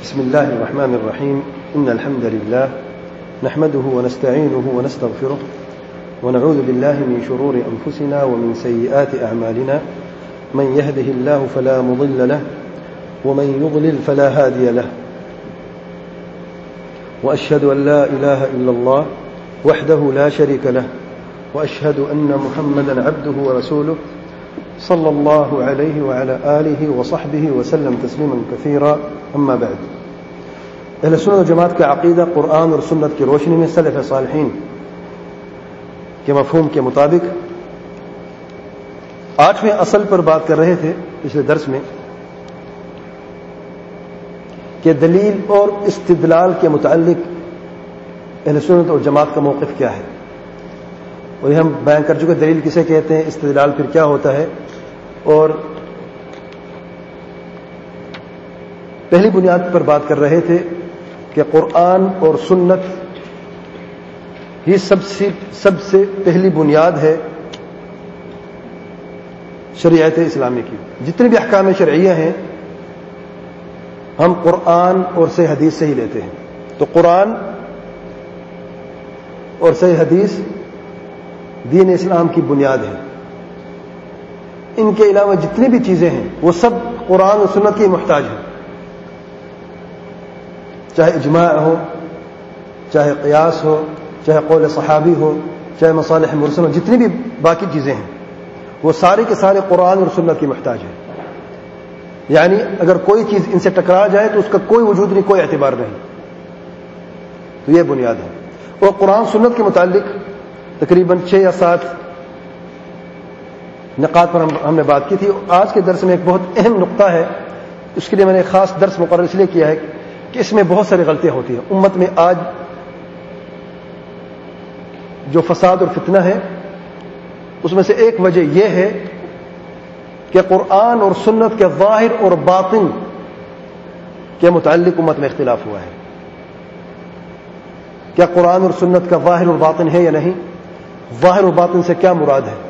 بسم الله الرحمن الرحيم. إن الحمد لله نحمده ونستعينه ونستغفره ونعوذ بالله من شرور أنفسنا ومن سيئات أعمالنا. من يهده الله فلا مضل له ومن يضلل فلا هادي له. وأشهد أن لا إله إلا الله وحده لا شريك له وأشهد أن محمدا عبده ورسوله صلى الله عليه وعلى آله وصحبه وسلم تسليما كثيرا. اما بعد، اہل سنت و جماعت کا عقیدہ قرآن اور سنت کی روشنی میں سلف صالحین کے مفہوم کے مطابق 8ویں اصل پر بات کر رہے تھے پچھلے درس میں کہ دلیل اور استدلال کے متعلق اہل سنت اور جماعت کا موقف کیا ہے، اور یہ ہم بیان کر چکے دلیل کسے کہتے ہیں، استدلال پھر کیا ہوتا ہے، اور پہلی بنیاد پر بات کر رہے تھے کہ قرآن اور سنت ہی سب سے پہلی بنیاد ہے شریعت اسلامی کی. جتنے بھی احکام شرعیہ ہیں ہم قرآن اور صحیح حدیث سے ہی لیتے ہیں. تو قرآن اور صحیح حدیث دین اسلام کی بنیاد ہے. ان کے علاوہ جتنی بھی چیزیں ہیں وہ سب قرآن اور سنت کی محتاج ہیں، چاہے اجماع ہو، چاہے قیاس ہو، چاہے قول صحابی ہو، چاہے مصالح مرسل ہو، جتنی بھی باقی چیزیں ہیں وہ سارے کے سارے قرآن اور سنت کی محتاج ہیں. یعنی اگر کوئی چیز ان سے ٹکرا جائے تو اس کا کوئی وجود نہیں، کوئی اعتبار نہیں. تو یہ بنیاد ہے. اور قرآن سنت کے متعلق تقریباً 6 یا 7 نقاط پر ہم نے بات کی تھی. آج کے درس میں ایک بہت اہم نقطہ ہے، اس کے لیے میں نے خاص درس مقرر اس لیے کیا ہے کہ اس میں بہت ساری غلطیاں ہوتی ہیں. امت میں آج جو فساد اور فتنہ ہے اس میں سے ایک وجہ یہ ہے کہ قرآن اور سنت کے ظاہر اور باطن کے متعلق امت میں اختلاف ہوا ہے. کیا قرآن اور سنت کا ظاہر اور باطن ہے یا نہیں؟ ظاہر اور باطن سے کیا مراد ہے؟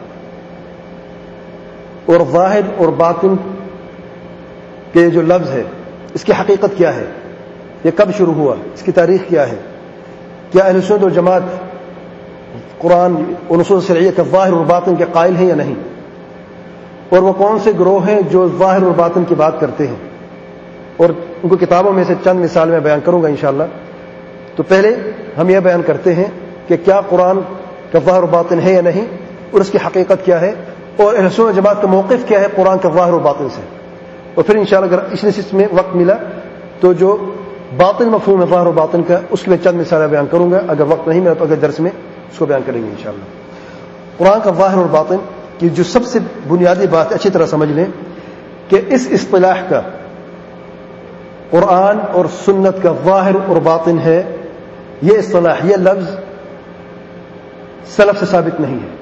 اور ظاہر اور باطن کے جو لفظ ہے اس کی حقیقت کیا ہے؟ یہ کب شروع ہوا؟ اس کی تاریخ کیا ہے؟ کیا اہل سنت اور جماعت قرآن اور نصوص شرعیہ کے ظاہر اور باطن کے قائل ہیں یا نہیں؟ اور وہ کون سے گروہ ہیں جو ظاہر اور باطن کی بات کرتے ہیں؟ اور ان کو کتابوں میں سے چند مثال میں بیان کروں گا انشاءاللہ. تو پہلے ہم یہ بیان کرتے ہیں کہ کیا قرآن کا ظاہر اور باطن ہے یا نہیں، اور اس کی حقیقت کیا ہے، اور اہل سنت جماعت کا موقف کیا ہے قرآن کا ظاہر اور باطن سے. اور پھر انشاءاللہ اگر اس نشست میں وقت ملا تو جو باطن مفہوم ہے ظاہر و باطن کا اس کے لیے چند مثالیں بیان کروں گا. اگر وقت نہیں ملا تو اگلے درس میں اس کو بیان کریں گے انشاءاللہ. قرآن کا ظاہر اور باطن کی جو سب سے بنیادی بات اچھی طرح سمجھ لیں کہ اس اصطلاح کا قرآن اور سنت کا ظاہر اور باطن ہے، یہ اصطلاح، یہ لفظ سلف سے ثابت نہیں ہے.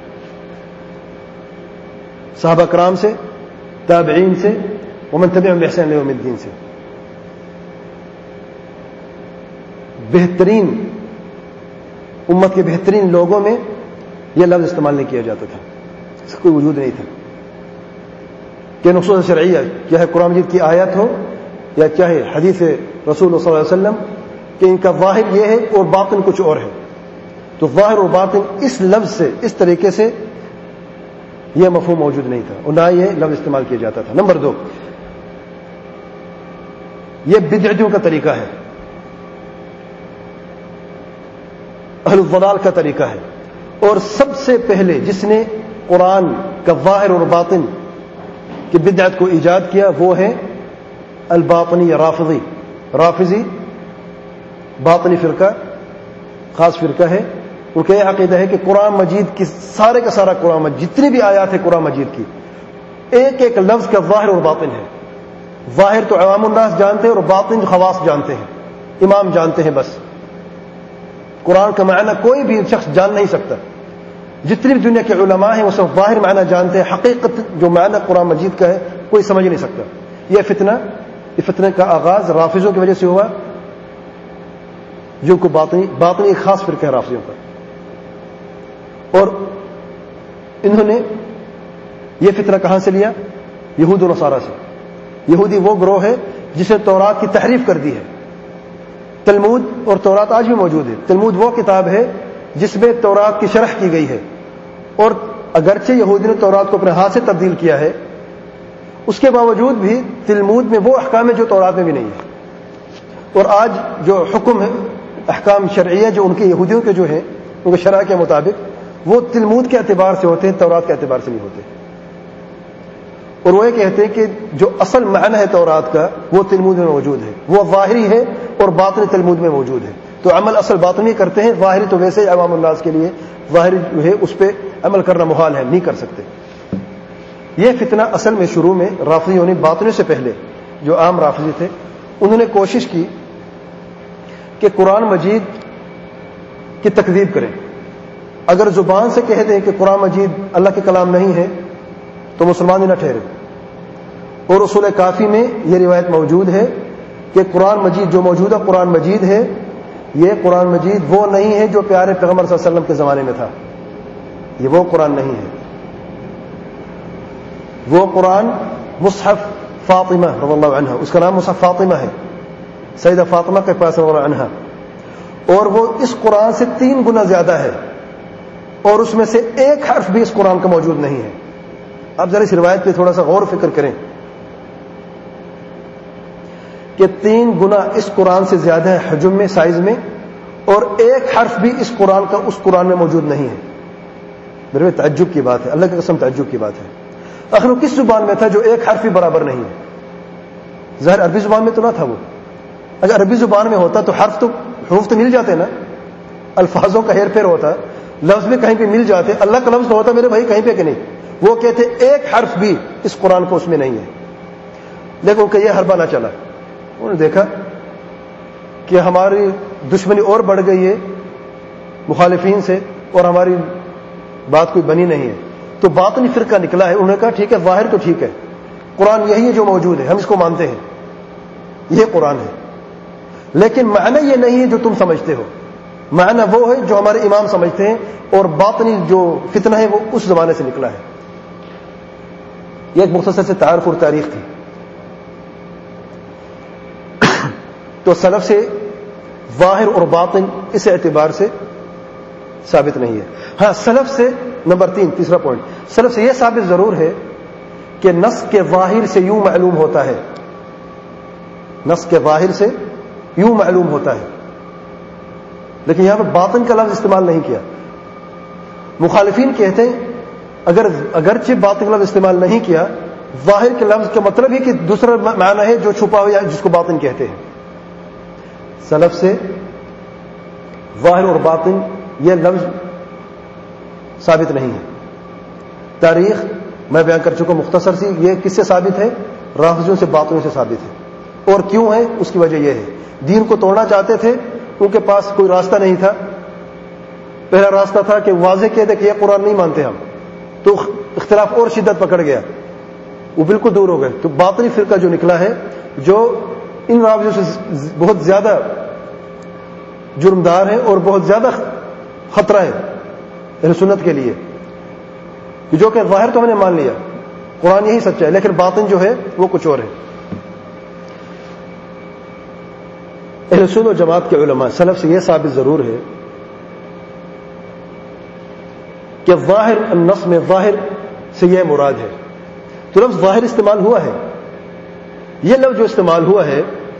صحابہ کرام سے، تابعین سے، ومن تبعهم بإحسان إلى يوم الدین سے. بہترین امت کے بہترین لوگوں میں یہ لفظ استعمال نہیں کیا جاتا تھا، اس کا کوئی وجود نہیں تھا. کہ نصوص شرعیہ چاہے قرآن مجید کی آیت ہو یا چاہے حدیث رسول اللہ صلی اللہ علیہ وسلم کہ ان کا ظاہر یہ ہے اور باطن کچھ اور ہے. تو ظاہر اور باطن اس لفظ سے، اس طریقے سے یہ مفہوم موجود نہیں تھا اور نہ یہ لفظ استعمال کیا جاتا تھا. نمبر 2، یہ بدعتیوں کا طریقہ ہے، اہل الضلال کا طریقہ ہے. اور سب سے پہلے جس نے قرآن کا ظاہر اور باطن کی بدعت کو ایجاد کیا وہ ہے الباطنی یا رافضی باطنی فرقہ، خاص فرقہ ہے. ان کا یہ عقیدہ ہے کہ قرآن مجید کی سارے کا سارا قرآن مجید جتنی بھی آیات ہے قرآن مجید کی ایک ایک لفظ کا ظاہر اور باطن ہے. ظاہر تو عوام الناس جانتے ہیں اور باطن خواص جانتے ہیں، امام جانتے ہیں. بس قرآن کا معنی کوئی بھی شخص جان نہیں سکتا. جتنی بھی دنیا کے علماء ہیں وہ سب ظاہر معنی جانتے ہیں، حقیقت جو معنی قرآن مجید کا ہے کوئی سمجھ نہیں سکتا. یہ فتنہ کا آغاز رافضوں کی وجہ سے ہوا، جو کو باطنی ایک خاص فرقہ ہے رافضیوں کا. اور انہوں نے یہ فتنہ کہاں سے لیا؟ یہود و نصارہ سے. یہودی وہ گروہ ہے جس نے تورات کی تحریف کر دی ہے. تلمود اور تورات آج بھی موجود ہے. تلمود وہ کتاب ہے جس میں تورات کی شرح کی گئی ہے، اور اگرچہ یہودی نے تورات کو اپنے ہاتھ سے تبدیل کیا ہے، اس کے باوجود بھی تلمود میں وہ احکام ہے جو تورات میں بھی نہیں ہے. اور آج جو حکم ہے، احکام شرعیہ جو ان کے یہودیوں کے جو ہیں ان کے شرع کے مطابق، وہ تلمود کے اعتبار سے ہوتے ہیں، تورات کے اعتبار سے نہیں ہوتے. اور وہ یہ کہتے ہیں کہ جو اصل معنی ہے تورات کا وہ تلمود میں موجود ہے، وہ ظاہری ہے اور باطنی تلمود میں موجود ہے. تو عمل اصل باطنی کرتے ہیں، ظاہری تو ویسے ہی عوام الناس کے لیے ظاہری جو ہے اس پہ عمل کرنا محال ہے، نہیں کر سکتے. یہ فتنہ اصل میں شروع میں رافضیوں نے باطنی سے پہلے جو عام رافضی تھے انہوں نے کوشش کی کہ قرآن مجید کی تکذیب کریں. اگر زبان سے کہہ دیں کہ قرآن مجید اللہ کے کلام نہیں ہے تو مسلمان ہی نہ ٹھہرے. اور اصول کافی میں یہ روایت موجود ہے کہ قرآن مجید جو موجودہ قرآن مجید ہے، یہ قرآن مجید وہ نہیں ہے جو پیارے پیغمبر صلی اللہ علیہ وسلم کے زمانے میں تھا. یہ وہ قرآن نہیں ہے. وہ قرآن مصحف فاطمہ رضی اللہ عنہ، اس کا نام مصحف فاطمہ ہے، سیدہ فاطمہ کے پاس رضی اللہ عنہ، اور وہ اس قرآن سے 3 گنا زیادہ ہے، اور اس میں سے ایک حرف بھی اس قرآن کا موجود نہیں ہے. آپ ذرا اس روایت پہ تھوڑا سا غور و فکر کریں کہ 3 گنا اس قرآن سے زیادہ ہے حجم میں، سائز میں، اور ایک حرف بھی اس قرآن کا اس قرآن میں موجود نہیں ہے. میرے تعجب کی بات ہے، اللہ کی قسم تعجب کی بات ہے. آخر وہ کس زبان میں تھا جو ایک حرف بھی برابر نہیں ہے؟ ظاہر عربی زبان میں تو نہ تھا وہ. اگر عربی زبان میں ہوتا تو حروف تو مل جاتے نا، الفاظوں کا ہیر پھیر ہوتا، لفظ بھی کہیں پہ مل جاتے. اللہ کا لفظ تو ہوتا میرے بھائی کہیں پہ کہ نہیں. وہ کہتے ایک حرف بھی اس قرآن کو اس میں نہیں ہے. لیکن کہ یہ حربہ نہ چلا. انہوں نے دیکھا کہ ہماری دشمنی اور بڑھ گئی ہے مخالفین سے، اور ہماری بات کوئی بنی نہیں ہے، تو باطنی فرقہ نکلا ہے. انہوں نے کہا ٹھیک ہے، ظاہر تو ٹھیک ہے، قرآن یہی ہے جو موجود ہے، ہم اس کو مانتے ہیں، یہ قرآن ہے، لیکن معنی یہ نہیں ہے جو تم سمجھتے ہو. معنی وہ ہے جو ہمارے امام سمجھتے ہیں، اور باطنی جو فتنہ ہے وہ اس زمانے سے نکلا ہے. یہ ایک مختصر سے تعارف اور تاریخ تھی. تو سلف سے ظاہر اور باطن اس اعتبار سے ثابت نہیں ہے. ہاں سلف سے نمبر 3 تیسرا پوائنٹ، سلف سے یہ ثابت ضرور ہے کہ نص کے ظاہر سے یوں معلوم ہوتا ہے، نص کے ظاہر سے یوں معلوم ہوتا ہے، لیکن یہاں پر باطن کا لفظ استعمال نہیں کیا. مخالفین کہتے ہیں اگرچہ باطن کا لفظ استعمال نہیں کیا، ظاہر کے لفظ کا مطلب ہی کہ دوسرا معنی ہے جو چھپا ہوا جس کو باطن کہتے ہیں. سلف سے ظاہر اور باطن یہ لفظ ثابت نہیں ہے. تاریخ میں بیان کر چکا مختصر سی. یہ کس سے ثابت ہے؟ رافضیوں سے، باطنوں سے ثابت ہے. اور کیوں ہے؟ اس کی وجہ یہ ہے دین کو توڑنا چاہتے تھے، ان کے پاس کوئی راستہ نہیں تھا. پہلا راستہ تھا کہ واضح کہہ دے کہ یہ قرآن نہیں مانتے ہم، تو اختلاف اور شدت پکڑ گیا، وہ بالکل دور ہو گئے. تو باطنی فرقہ جو نکلا ہے، جو ان رافضیوں سے بہت زیادہ جرمدار ہے اور بہت زیادہ خطرہ ہے اہل سنت کے لیے، جو کہ ظاہر تو ہم نے مان لیا قرآن یہی سچا ہے، لیکن باطن جو ہے وہ کچھ اور ہے. اہل سنت و جماعت کے علماء سلف سے یہ ثابت ضرور ہے کہ ظاہر النص میں ظاہر سے یہ مراد ہے. تو لفظ ظاہر استعمال ہوا ہے. یہ لفظ جو استعمال ہوا ہے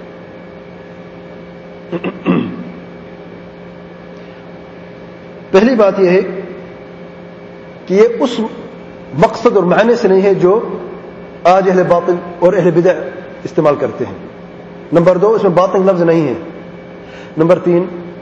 پہلی بات یہ ہے کہ یہ اس مقصد اور معنی سے نہیں ہے جو آج اہل باطل اور اہل بدع استعمال کرتے ہیں. نمبر 2 اس میں باطن لفظ نہیں ہے. نمبر 3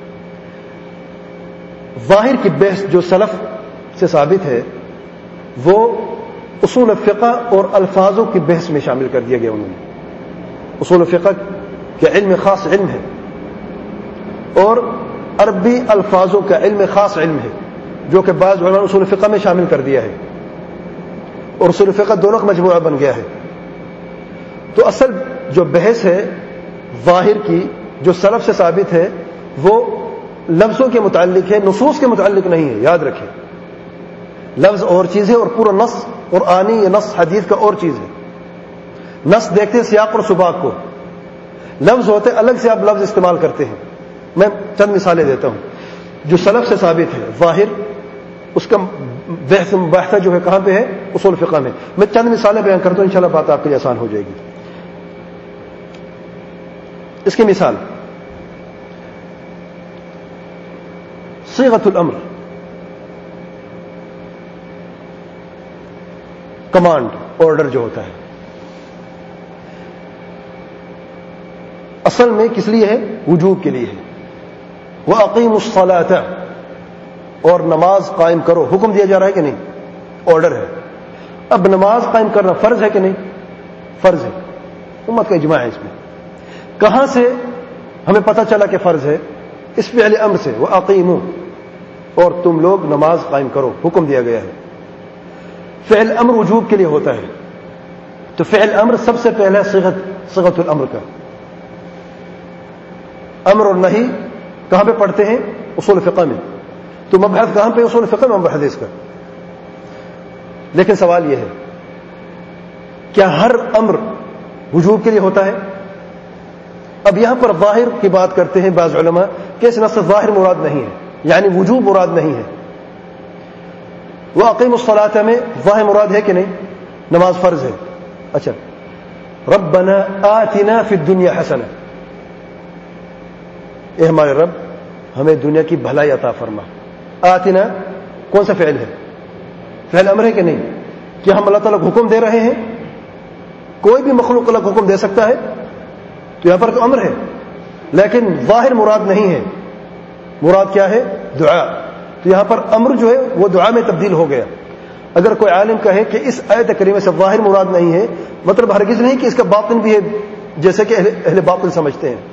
ظاہر کی بحث جو سلف سے ثابت ہے وہ اصول فقہ اور الفاظوں کی بحث میں شامل کر دیا گیا. انہوں نے اصول فقہ کے علم خاص علم ہے اور عربی الفاظوں کا علم خاص علم ہے جو کہ بعض علماء اصول فقہ میں شامل کر دیا ہے، اور اصول فقہ دونوں کا مجموعہ بن گیا ہے. تو اصل جو بحث ہے ظاہر کی جو سلف سے ثابت ہے وہ لفظوں کے متعلق ہے، نصوص کے متعلق نہیں ہے. یاد رکھیں لفظ اور چیز ہے اور پورا نص قرآنی یا نص حدیث کا اور چیز ہے. نص دیکھتے ہیں سیاق اور سباق کو، لفظ ہوتے الگ سے، آپ لفظ استعمال کرتے ہیں. میں چند مثالیں دیتا ہوں جو سلف سے ثابت ہے. ظاہر اس کا بحث مباحثہ جو ہے کہاں پہ ہے؟ اصول فقہ میں. میں چند مثالیں بیان کرتا ہوں، انشاءاللہ بات آپ کے لیے آسان ہو جائے گی. اس کی مثال صیغۃ الامر، کمانڈ، آرڈر جو ہوتا ہے، اصل میں کس لیے ہے؟ وجوب کے لیے ہے. وَأَقِيمُوا الصَّلَاةَ، اور نماز قائم کرو. حکم دیا جا رہا ہے کہ نہیں؟ آرڈر ہے. اب نماز قائم کرنا فرض ہے کہ نہیں؟ فرض ہے. امت کا اجماع ہے اس میں. کہاں سے ہمیں پتہ چلا کہ فرض ہے؟ اس فعل امر سے. وَأَقِيمُوا، اور تم لوگ نماز قائم کرو، حکم دیا گیا ہے. فعل امر وجوب کے لیے ہوتا ہے، تو فعل امر سب سے پہلا صیغۃ الامر کا. امر اور نہیں کہاں پہ پڑھتے ہیں؟ اصول فقہ میں. تو مبحث کہاں پہ؟ اصول فقہ میں مبحث اس کا. لیکن سوال یہ ہے، کیا ہر امر وجوب کے لیے ہوتا ہے؟ اب یہاں پر ظاہر کی بات کرتے ہیں بعض علماء کہ اس نص ظاہر مراد نہیں ہے، یعنی وجوب مراد نہیں ہے. وَأَقِيمُوا الصَّلَاةَ میں ظاہر مراد ہے کہ نہیں؟ نماز فرض ہے. اچھا، ربنا آتنا فی الدنیا حسنہ، اے ہمارے رب ہمیں دنیا کی بھلائی عطا فرما. آتنا کون سا فعل ہے؟ فعل امر ہے کہ نہیں؟ کیا ہم اللہ تعالیٰ کو حکم دے رہے ہیں؟ کوئی بھی مخلوق اللہ کو حکم دے سکتا ہے، تو یہاں پر تو امر ہے، لیکن ظاہر مراد نہیں ہے. مراد کیا ہے؟ دعا. تو یہاں پر امر جو ہے وہ دعا میں تبدیل ہو گیا. اگر کوئی عالم کہے کہ اس آیت کریمہ سے ظاہر مراد نہیں ہے، مطلب ہرگز نہیں کہ اس کا باطن بھی ہے، جیسے کہ اہل باطن سمجھتے ہیں.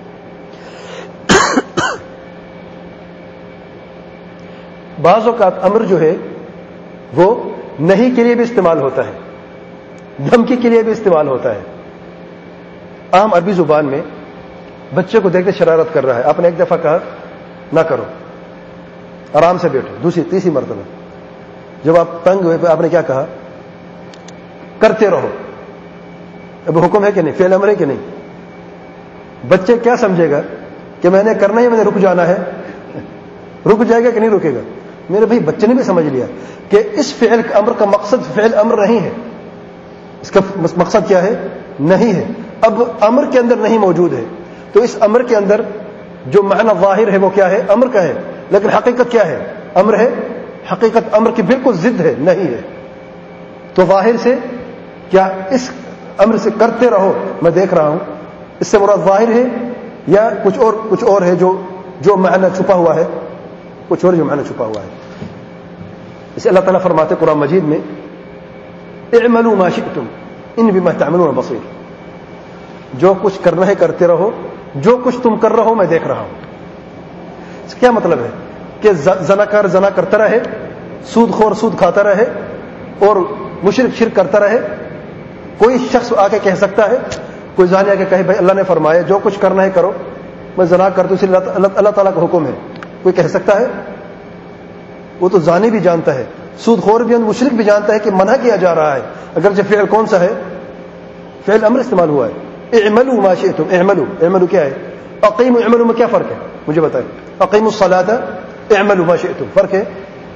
بعض اوقات امر جو ہے وہ نہیں کے لیے بھی استعمال ہوتا ہے، دھمکی کے لیے بھی استعمال ہوتا ہے. عام عربی زبان میں بچے کو دیکھ کے شرارت کر رہا ہے، آپ نے ایک دفعہ کہا نہ کرو، آرام سے بیٹھو. دوسری تیسری مرتبہ جب آپ تنگ ہوئے آپ نے کیا کہا؟ کرتے رہو. اب حکم ہے کہ نہیں؟ فعل امر ہے کہ نہیں؟ بچے کیا سمجھے گا کہ میں نے کرنا ہے، میں نے رک جانا ہے؟ رک جائے گا کہ نہیں رکے گا؟ میرے بھائی بچے نے بھی سمجھ لیا کہ اس فعل امر کا مقصد فعل امر نہیں ہے. اس کا مقصد کیا ہے؟ نہیں ہے. اب امر کے اندر نہیں موجود ہے، تو اس امر کے اندر جو معنی ظاہر ہے وہ کیا ہے؟ امر کا ہے. لیکن حقیقت کیا ہے؟ امر ہے. حقیقت امر کی بالکل ضد ہے، نہیں ہے. تو ظاہر سے کیا اس امر سے کرتے رہو میں دیکھ رہا ہوں، اس سے مراد ظاہر ہے یا کچھ اور ہے جو معنی چھپا ہوا ہے؟ کچھ اور جو معنی چھپا ہوا ہے. اسے اللہ تعالیٰ فرماتے قرآن مجید میں اعملوا ما شئتم ان بما تعملون بصیر. جو کچھ کرنا ہے کرتے رہو، جو کچھ تم کر رہے ہو میں دیکھ رہا ہوں. اس کا کیا مطلب ہے؟ کہ زناکار زنا کرتا رہے، سود خور سود کھاتا رہے، اور مشرک شرک کرتا رہے. کوئی شخص آ کے کہہ سکتا ہے، کوئی زانی آ کے کہے بھائی اللہ نے فرمایا جو کچھ کرنا ہے کرو، میں زنا کرتا ہوں اس لیے اللہ تعالیٰ کا حکم ہے، کوئی کہہ سکتا ہے؟ وہ تو زانی بھی جانتا ہے، سود خور بھی، مشرک بھی جانتا ہے کہ منع کیا جا رہا ہے، اگرچہ فعل کون سا ہے؟ فعل امر استعمال ہوا ہے. اعملوا ما شئتم. اعملوا کیا ہے؟ اقیموا. اعملوا میں کیا فرق ہے مجھے بتائیں؟ اقیموا الصلاۃ، اعملوا ما شئتم، فرق ہے.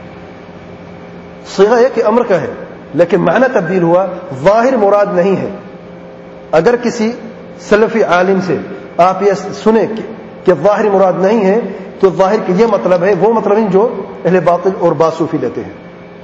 صیغہ ہے کہ امر کا ہے، لیکن معنی تبدیل ہوا. ظاہر مراد نہیں ہے. اگر کسی سلفی عالم سے آپ یہ سنیں کہ ظاہر مراد نہیں ہے، تو ظاہر کہ یہ مطلب ہے، وہ مطلب نہیں جو اہل باطل اور باصوفی لیتے ہیں.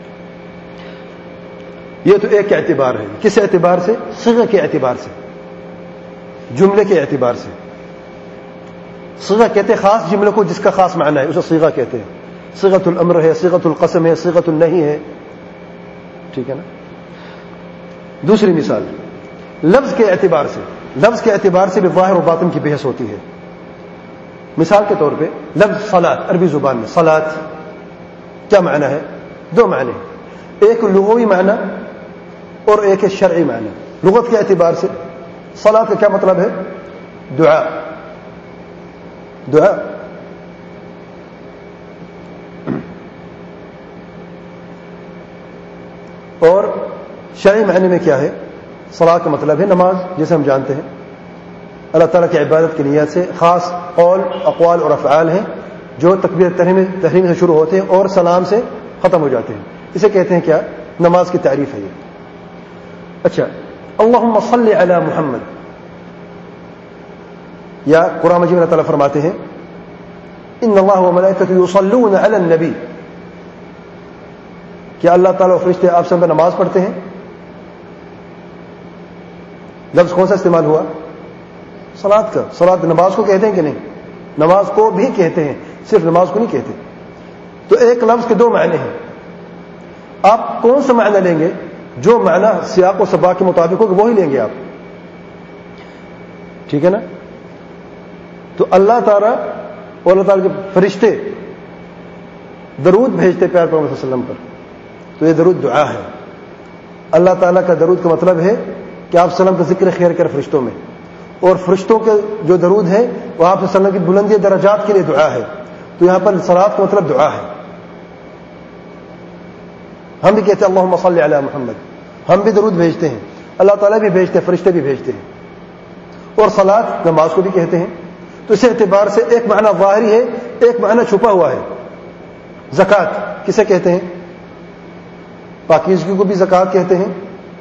یہ تو ایک اعتبار ہے. کس اعتبار سے؟ صیغہ کے اعتبار سے، جملے کے اعتبار سے. صیغہ کہتے ہیں خاص جملے کو جس کا خاص معنی ہے، اسے صیغہ کہتے ہیں. صیغۃ الامر ہے، صیغۃ القسم ہے، صیغۃ النہی ہے. ٹھیک ہے نا؟ دوسری مثال لفظ کے اعتبار سے. لفظ کے اعتبار سے بھی ظاہر و باطن کی بحث ہوتی ہے. مثال کے طور پہ لفظ صلاۃ، عربی زبان میں صلاۃ کیا معنی ہے؟ دو معنی، ایک لغوی معنی اور ایک شرعی معنی. لغت کے اعتبار سے صلاۃ کا کیا مطلب ہے؟ دعا. دعا. اور شرعی معنی میں کیا ہے؟ صلاۃ کا مطلب ہے نماز، جیسے ہم جانتے ہیں. اللہ تعالیٰ کی عبادت کی نیت سے خاص قول اقوال اور افعال ہیں جو تکبیر تحریم سے شروع ہوتے ہیں اور سلام سے ختم ہو جاتے ہیں. اسے کہتے ہیں کیا؟ نماز کی تعریف ہے یہ. اچھا، اللہم صلی علی محمد، یا قرآن مجید میں اللہ تعالیٰ فرماتے ہیں ان اللہ وملائکتہ یصلون علی النبی، کیا اللہ تعالیٰ اور فرشتے آپ سب نماز پڑھتے ہیں؟ لفظ کون سا استعمال ہوا؟ صلاۃ کا. صلاۃ نماز کو کہتے ہیں کہ نہیں؟ نماز کو بھی کہتے ہیں، صرف نماز کو نہیں کہتے. تو ایک لفظ کے دو معنی ہیں. آپ کون سا معنی لیں گے؟ جو معنی سیاق و سباق کے مطابق ہو وہی لیں گے آپ. ٹھیک ہے نا؟ تو اللہ تعالیٰ اور اللہ تعالیٰ کے فرشتے درود بھیجتے پیار پیغمبر صلی اللہ علیہ وسلم پر، تو یہ درود دعا ہے. اللہ تعالیٰ کا درود کا مطلب ہے کہ آپ وسلم کا ذکر خیر کر فرشتوں میں، اور فرشتوں کے جو درود ہے وہ آپ وسلم کی بلندی درجات کے لیے دعا ہے. تو یہاں پر صلاۃ کا مطلب دعا ہے. ہم بھی کہتے ہیں اللہم صلی علی محمد، ہم بھی درود بھیجتے ہیں، اللہ تعالیٰ بھی بھیجتے ہیں، فرشتے بھی بھیجتے ہیں. اور صلاۃ نماز کو بھی کہتے ہیں. تو اس اعتبار سے ایک معنی ظاہری ہے، ایک معنی چھپا ہوا ہے. زکوٰۃ کسے کہتے ہیں؟ پاکیزگی کو بھی زکوٰۃ کہتے ہیں.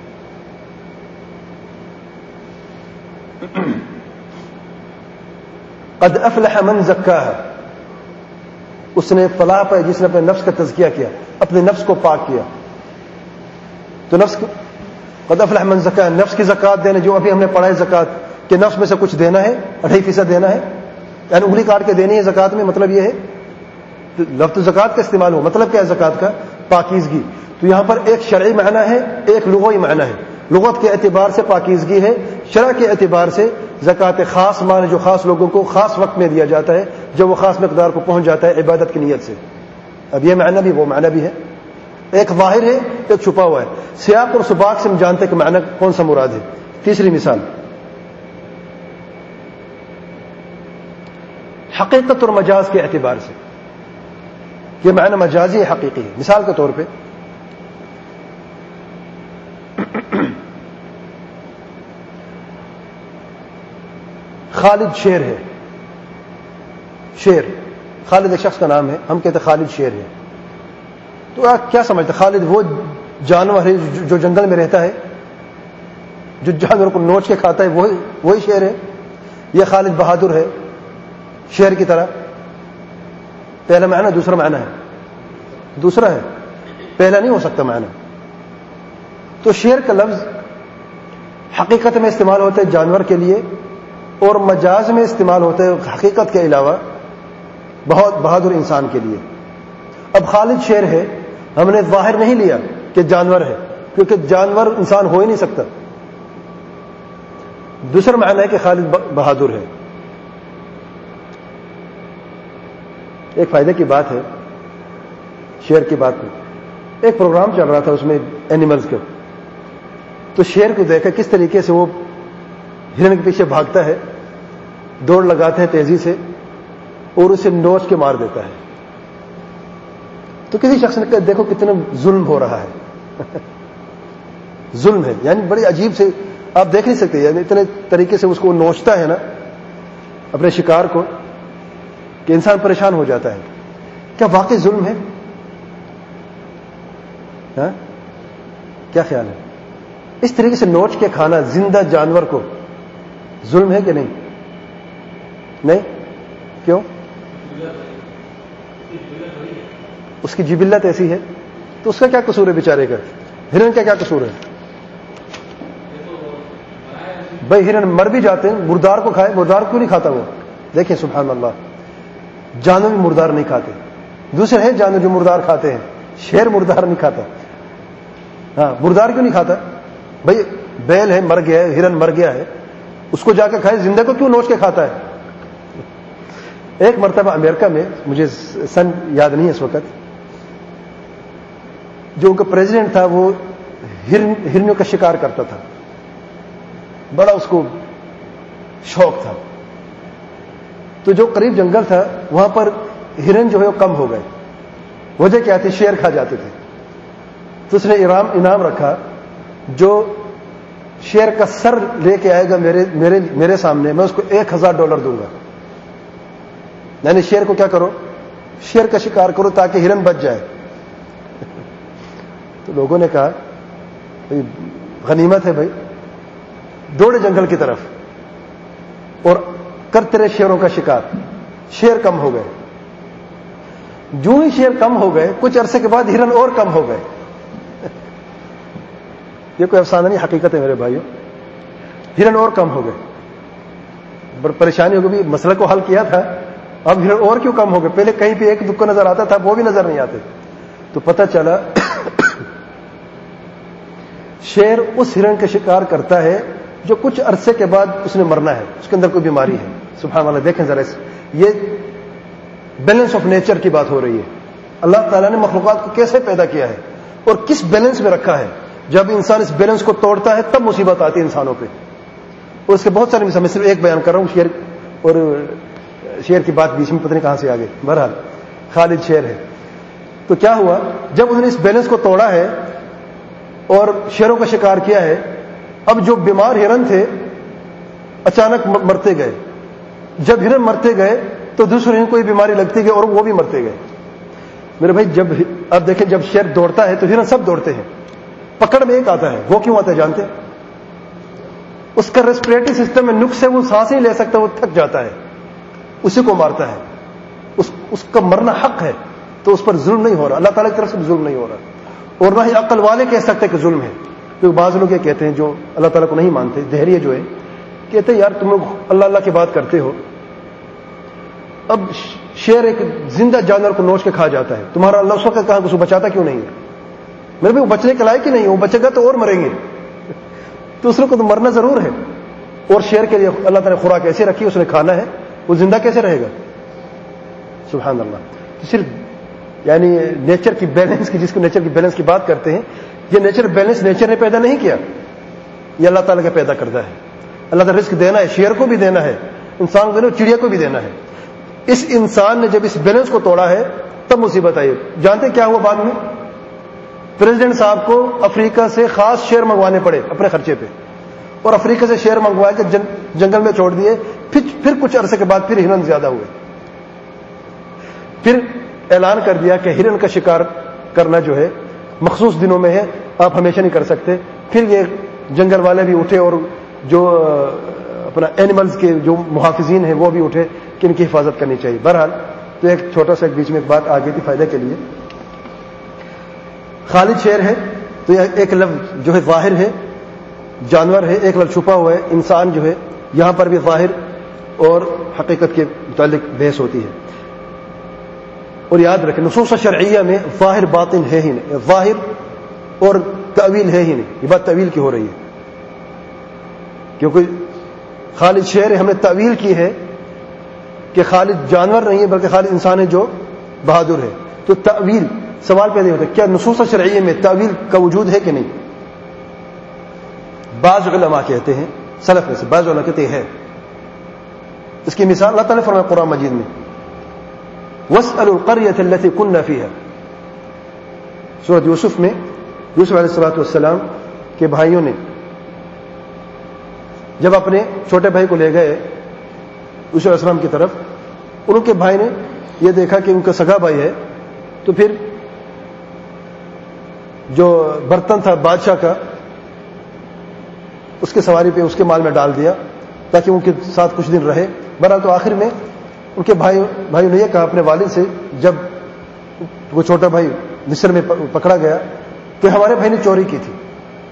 قد افلح من زکاہا، اس نے فلاح پائی جس نے اپنے نفس کا تزکیہ کیا، اپنے نفس کو پاک کیا. تو نفس کو قد افلح من زکاہا، نفس کی زکوٰۃ دینا، جو ابھی ہم نے پڑھا ہے زکوٰۃ کہ نفس میں سے کچھ دینا ہے، 2.5% دینا ہے، یعنی انگلی کاٹ کے دینی ہے زکوٰۃ میں. مطلب یہ ہے لفظ زکوٰۃ کا استعمال ہو، مطلب کیا ہے زکوٰۃ کا؟ پاکیزگی. تو یہاں پر ایک شرعی معنی ہے، ایک لغوی معنی ہے. لغت کے اعتبار سے پاکیزگی ہے، شرع کے اعتبار سے زکوٰۃ خاص مال جو خاص لوگوں کو خاص وقت میں دیا جاتا ہے جب وہ خاص مقدار کو پہنچ جاتا ہے عبادت کی نیت سے. اب یہ معنی بھی وہ معنی بھی ہے، ایک ظاہر ہے ایک چھپا ہوا ہے. سیاق اور سباق سے ہم جانتے ہیں کہ معنی کون سا مراد ہے. تیسری مثال، حقیقت اور مجاز کے اعتبار سے یہ معنی مجازی ہے، حقیقی ہے. مثال کے طور پہ خالد شیر ہے. شیر، خالد ایک شخص کا نام ہے، ہم کہتے ہیں خالد شیر ہے. تو آپ کیا سمجھتے؟ خالد وہ جانور ہے جو جنگل میں رہتا ہے، جو جانور کو نوچ کے کھاتا ہے، وہی شیر ہے؟ یہ خالد بہادر ہے شیر کی طرح؟ پہلا معنی. دوسرا معنی ہے، دوسرا ہے، پہلا نہیں ہو سکتا معنی. تو شیر کا لفظ حقیقت میں استعمال ہوتا ہے جانور کے لیے، اور مجاز میں استعمال ہوتا ہے حقیقت کے علاوہ بہت بہادر انسان کے لیے. اب خالد شیر ہے، ہم نے ظاہر نہیں لیا کہ جانور ہے، کیونکہ جانور انسان ہو ہی نہیں سکتا. دوسرا معنی ہے کہ خالد بہادر ہے. ایک فائدے کی بات ہے شیر کی بات میں، ایک پروگرام چل رہا تھا اس میں اینیملز کا، تو شیر کو دیکھا کس طریقے سے وہ ہرن کے پیچھے بھاگتا ہے، دوڑ لگاتے ہیں تیزی سے اور اسے نوچ کے مار دیتا ہے. تو کسی شخص نے کہا دیکھو کتنا ظلم ہو رہا ہے. ظلم ہے، یعنی بڑی عجیب سے آپ دیکھ نہیں سکتے، یعنی اتنے طریقے سے اس کو نوچتا ہے نا اپنے شکار کو کہ انسان پریشان ہو جاتا ہے. کیا واقعی ظلم ہے؟ کیا خیال ہے؟ اس طریقے سے نوچ کے کھانا زندہ جانور کو ظلم ہے کہ نہیں؟ نہیں. کیوں؟ اس کی جبلت ایسی ہے. تو اس کا کیا قصور ہے بیچارے کا؟ ہرن کا کیا قصور ہے؟ بھائی ہرن مر بھی جاتے ہیں، مردار کو کھائے، مردار کیوں نہیں کھاتا وہ؟ دیکھیں سبحان اللہ، جانور بھی مردار نہیں کھاتے. دوسرے ہیں جانور جو مردار کھاتے ہیں، شیر مردار نہیں کھاتا. ہاں، مردار کیوں نہیں کھاتا؟ بھائی بیل ہے مر گیا ہے، ہرن مر گیا ہے، اس کو جا کے کھائے، زندہ کو کیوں نوچ کے کھاتا ہے؟ ایک مرتبہ امریکہ میں، مجھے سن یاد نہیں اس وقت، جو ان کا پریزیڈنٹ تھا وہ ہرنوں کا شکار کرتا تھا، بڑا اس کو شوق تھا. تو جو قریب جنگل تھا وہاں پر ہرن جو ہے وہ کم ہو گئے. وجہ کیا تھی؟ شیر کھا جاتے تھے. تو اس نے انعام رکھا، جو شیر کا سر لے کے آئے گا میرے سامنے، میں اس کو $1000 دوں گا. یعنی شیر کو کیا کرو، شیر کا شکار کرو تاکہ ہرن بچ جائے. تو لوگوں نے کہا غنیمت ہے بھائی، دوڑے جنگل کی طرف اور کرتے رہے شیروں کا شکار. شیر کم ہو گئے. جو ہی شیر کم ہو گئے کچھ عرصے کے بعد ہرن اور کم ہو گئے. یہ کوئی افسانہ نہیں، حقیقت ہے میرے بھائیوں. ہرن اور کم ہو گئے. پریشانی ہو گئی، مسئلہ کو حل کیا تھا، اب ہرن اور کیوں کم ہو گئے؟ پہلے کہیں پہ ایک دکھ نظر آتا تھا، وہ بھی نظر نہیں آتے. تو پتہ چلا شیر اس ہرن کا شکار کرتا ہے جو کچھ عرصے کے بعد اس نے مرنا ہے، اس کے اندر کوئی بیماری ہے. سبحان اللہ. دیکھیں ذرا، یہ بیلنس آف نیچر کی بات ہو رہی ہے. اللہ تعالیٰ نے مخلوقات کو کیسے پیدا کیا ہے اور کس بیلنس میں رکھا ہے. جب انسان اس بیلنس کو توڑتا ہے تب مصیبت آتی ہے انسانوں پہ. اور اس کے بہت سارے مثال، میں صرف ایک بیان کر رہا ہوں. شیر اور شیر کی بات بیچ میں پتہ نہیں کہاں سے آ گئی. بہرحال خالد شیر ہے. تو کیا ہوا، جب انہوں نے اس بیلنس کو توڑا ہے اور شیروں کا شکار کیا ہے، اب جو بیمار ہرن تھے اچانک مرتے گئے. جب ہرن مرتے گئے تو دوسرے ہرن کوئی بیماری لگتی گئی اور وہ بھی مرتے گئے. میرے بھائی جب اب دیکھیں، جب شیر دوڑتا ہے تو ہرن سب دوڑتے ہیں، پکڑ میں ایک آتا ہے. وہ کیوں آتا ہے جانتے؟ اس کا ریسپریٹری سسٹم میں نقص ہے، وہ سانس نہیں لے سکتا، وہ تھک جاتا ہے، اسی کو مارتا ہے. اس کا مرنا حق ہے، تو اس پر ظلم نہیں ہو رہا. اللہ تعالیٰ کی طرف سے ظلم نہیں ہو رہا. اور نہ ہی عقل والے کہہ سکتے کہ ظلم ہے. کیونکہ بعض لوگ یہ کہتے ہیں جو اللہ تعالیٰ کو نہیں مانتے، دہریے جو ہے، کہتے ہیں یار تم لوگ اللہ اللہ کی بات کرتے ہو. اب شیر ایک زندہ جانور کو نوچ کے کھا جاتا ہے، تمہارا اللہ اس وقت کہا کہ اس کو بچاتا کیوں نہیں ہے؟ میرے بھی وہ بچنے کے لائق ہی نہیں ہے، وہ بچے گا تو اور مریں گے. دوسروں کو تو مرنا ضرور ہے. اور شیر کے لیے اللہ تعالیٰ نے خوراک ایسے رکھی، اس نے کھانا ہے، وہ زندہ کیسے رہے گا؟ سبحان اللہ. تو صرف یعنی نیچر کی بیلنس کی، جس کو نیچر کی بیلنس کی بات کرتے ہیں، یہ نیچر بیلنس نیچر نے پیدا نہیں کیا، یہ اللہ تعالیٰ کا پیدا کرتا ہے. اللہ تعالیٰ رزق دینا ہے، شیر کو بھی دینا ہے، انسان کو دینا ہے، چڑیا کو بھی دینا ہے. اس انسان نے جب اس بیلنس کو توڑا ہے تب مصیبت آئی. جانتے کیا ہوا بعد میں؟ پریزیڈنٹ صاحب کو افریقہ سے خاص شیر منگوانے پڑے اپنے خرچے پہ، اور افریقہ سے شیر منگوائے کہ جنگل میں چھوڑ دیے. پھر کچھ عرصے کے بعد پھر ہرن زیادہ ہوئے. پھر اعلان کر دیا کہ ہرن کا شکار کرنا جو ہے مخصوص دنوں میں ہے، آپ ہمیشہ نہیں کر سکتے. پھر یہ جنگل والے بھی اٹھے اور جو اپنا اینیملز کے جو محافظین ہیں وہ بھی اٹھے کہ ان کی حفاظت کرنی چاہیے. بہرحال تو ایک چھوٹا سا بیچ میں ایک بات آ گئی تھی فائدہ کے لیے. خالد شیر ہے تو ایک لفظ جو ہے ظاہر ہے، جانور ہے، ایک لفظ چھپا ہوا ہے، انسان جو ہے یہاں پر بھی ظاہر اور حقیقت کے متعلق بحث ہوتی ہے. اور یاد رکھیں نصوص شرعیہ میں ظاہر باطن ہے ہی نہیں، ظاہر اور تعویل ہے ہی نہیں. یہ بات تعویل کی ہو رہی ہے کیونکہ خالد شیر ہم نے تعویل کی ہے کہ خالد جانور نہیں ہے بلکہ خالد انسان ہے جو بہادر ہے. تو تعویل سوال پیدا ہوتا ہے کیا نصوص شرعیہ میں تعویل کا وجود ہے کہ نہیں؟ بعض علماء کہتے ہیں، سلف میں سے بعض علماء کہتے ہیں. اس کی مثال اللہ تعالیٰ نے فرمایا قرآن مجید میں وَاسْأَلُوا الْقَرْيَةَ الَّتِي كُنَّا فِيهَا. سورۃ یوسف میں یوسف علیہ الصلوۃ والسلام کے بھائیوں نے جب اپنے چھوٹے بھائی کو لے گئے یوسف علیہ السلام کی طرف، ان کے بھائی نے یہ دیکھا کہ ان کا سگا بھائی ہے، تو پھر جو برتن تھا بادشاہ کا اس کے سواری پہ اس کے مال میں ڈال دیا تاکہ ان کے ساتھ کچھ دن رہے. بہرحال تو آخر میں ان کے بھائی نے یہ کہا اپنے والد سے، جب وہ چھوٹا بھائی مصر میں پکڑا گیا کہ ہمارے بھائی نے چوری کی تھی.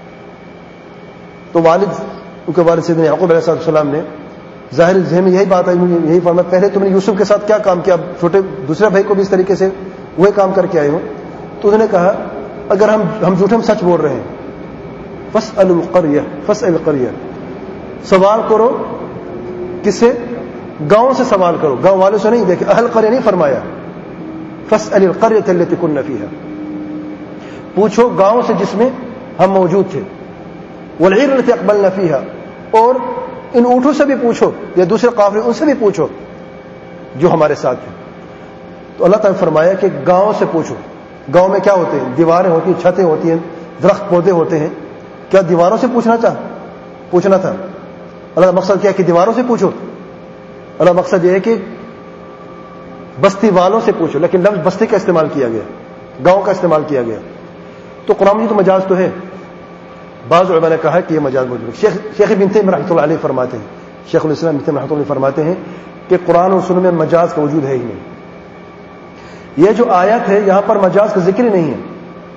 تو ان کے والد سیدنا یعقوب علیہ السلام نے ظاہر ذہن میں یہی بات آئی، یہی فرمایا پہلے تم نے یوسف کے ساتھ کیا کام کیا، چھوٹے دوسرے بھائی کو بھی اس طریقے سے وہی کام کر کے آئے ہو. تو انہوں نے کہا اگر ہم جھوٹے ہم سچ بول رہے ہیں، فاسأل القریہ، سوال کرو کس سے؟ گاؤں سے سوال کرو، گاؤں والوں سے نہیں. دیکھیں اہل قریہ نہیں فرمایا، فاسأل القریہ التي كنا فيها، پوچھو گاؤں سے جس میں ہم موجود تھے. والعیر التي اقبلنا فيها، اور ان اونٹوں سے بھی پوچھو یا دوسرے قافلے ان سے بھی پوچھو جو ہمارے ساتھ ہیں. تو اللہ تعالیٰ نے فرمایا کہ گاؤں سے پوچھو. گاؤں میں کیا ہوتے ہیں؟ دیواریں ہوتی ہیں، چھتیں ہوتی ہیں، درخت پودے ہوتے ہیں. کیا دیواروں سے پوچھنا چاہ؟ پوچھنا تھا. اللہ مقصد کیا کہ دیواروں سے پوچھو؟ اللہ مقصد یہ ہے کہ بستی والوں سے پوچھو. لیکن لفظ بستی کا استعمال کیا گیا, گاؤں کا استعمال کیا گیا. تو قرآن مجید تو مجاز تو ہے. بعض علماء نے کہا کہ یہ مجاز موجود ہے. شیخ ابن تیمیہ رحمۃ اللہ علیہ فرماتے ہیں, شیخ الاسلام ابن تیمیہ رحمۃ اللہ علیہ فرماتے ہیں کہ قرآن اور سنت میں مجاز کا وجود ہے ہی نہیں. یہ جو آیت ہے یہاں پر مجاز کا ذکر ہی نہیں ہے.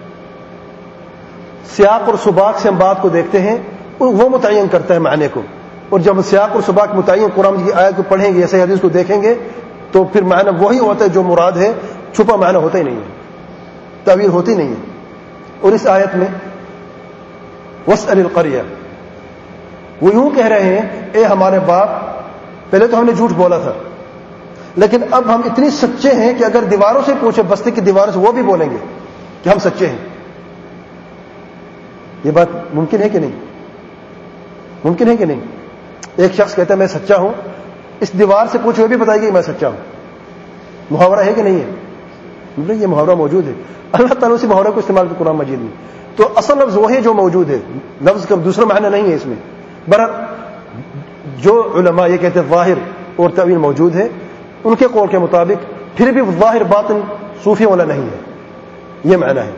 سیاق اور سباق سے ہم بات کو دیکھتے ہیں, وہ متعین کرتا ہے معنی کو. اور جب سیاق اور سباق متعین قرآن کی آیت کو پڑھیں گے, ایسے حدیث کو دیکھیں گے, تو پھر معنی وہی ہوتا ہے جو مراد ہے, چھپا معنی ہوتا ہی نہیں ہے, تعویل ہوتی نہیں ہے. اور اس آیت میں واسأل القریہ, وہ یوں کہہ رہے ہیں اے ہمارے باپ, پہلے تو ہم نے جھوٹ بولا تھا, لیکن اب ہم اتنی سچے ہیں کہ اگر دیواروں سے پوچھے, بستی کی دیواروں سے, وہ بھی بولیں گے کہ ہم سچے ہیں. یہ بات ممکن ہے کہ نہیں؟ ممکن ہے کہ نہیں؟ ایک شخص کہتا ہے میں سچا ہوں, اس دیوار سے پوچھو, وہ بھی بتائے گی کہ میں سچا ہوں. محاورہ ہے کہ نہیں ہے؟ یہ محاورہ موجود ہے. اللہ تعالیٰ اسی محاورے کو استعمال کیا قرآن مجید میں. تو اصل لفظ وہی جو موجود ہے, لفظ کا دوسرا معنی نہیں ہے اس میں. برحال جو علماء یہ کہتے ہیں ظاہر اور تعویل موجود ہے, ان کے قول کے مطابق پھر بھی ظاہر باطن صوفی والا نہیں ہے, یہ معنی ہے.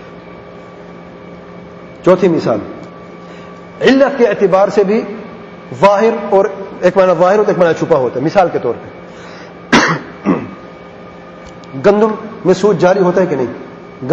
چوتھی مثال, علت کے اعتبار سے بھی ظاہر اور ایک معنی ظاہر اور ایک معنی چھپا ہوتا ہے. مثال کے طور پہ گندم میں سود جاری ہوتا ہے کہ نہیں؟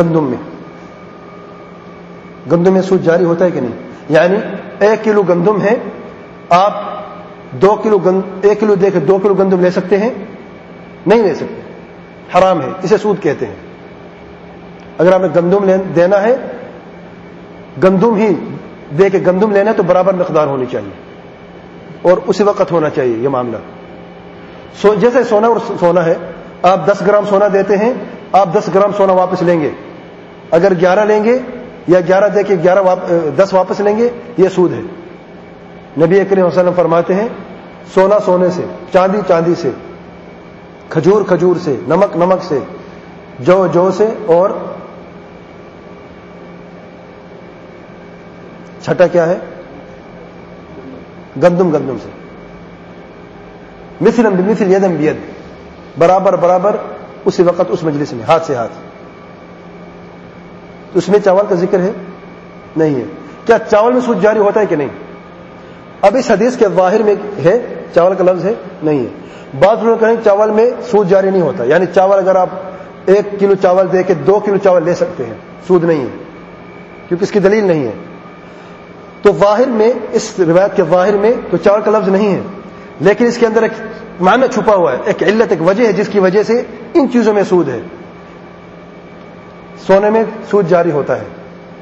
گندم میں سود جاری ہوتا ہے کہ نہیں؟ یعنی 1 کلو گندم ہے, آپ 1 کلو دے کے 2 کلو گندم لے سکتے ہیں؟ نہیں لے سکتے, حرام ہے, اسے سود کہتے ہیں. اگر آپ نے گندم دینا ہے, گندم ہی دے کے گندم لینا ہے, تو برابر مقدار ہونی چاہیے اور اسی وقت ہونا چاہیے یہ معاملہ. جیسے سونا اور سونا ہے, آپ 10 گرام سونا دیتے ہیں, آپ 10 گرام سونا واپس لیں گے. اگر 11 لیں گے یا 11 دے کے 10 واپس لیں گے, یہ سود ہے. نبی کریم صلی اللہ علیہ وسلم فرماتے ہیں سونا سونے سے, چاندی چاندی سے, کھجور کھجور سے, نمک نمک سے, جو سے, اور چھٹا کیا ہے؟ گندم سے. مثلا بمثل یدا بید, برابر برابر اسی وقت اس مجلس میں, ہاتھ سے ہاتھ. اس میں چاول کا ذکر ہے؟ نہیں ہے. کیا چاول میں سود جاری ہوتا ہے کہ نہیں؟ اب اس حدیث کے ظاہر میں ہے, چاول کا لفظ ہے؟ نہیں ہے. بعض لوگ کہیں چاول میں سود جاری نہیں ہوتا, یعنی چاول اگر آپ 1 کلو چاول دے کے 2 کلو چاول لے سکتے ہیں, سود نہیں ہے, کیونکہ اس کی دلیل نہیں ہے. تو ظاہر میں, اس روایت کے ظاہر میں تو چاول کا لفظ نہیں ہے, لیکن اس کے اندر ایک معنی چھپا ہوا ہے, ایک علت, ایک وجہ ہے جس کی وجہ سے ان چیزوں میں سود ہے. سونے میں سود جاری ہوتا ہے,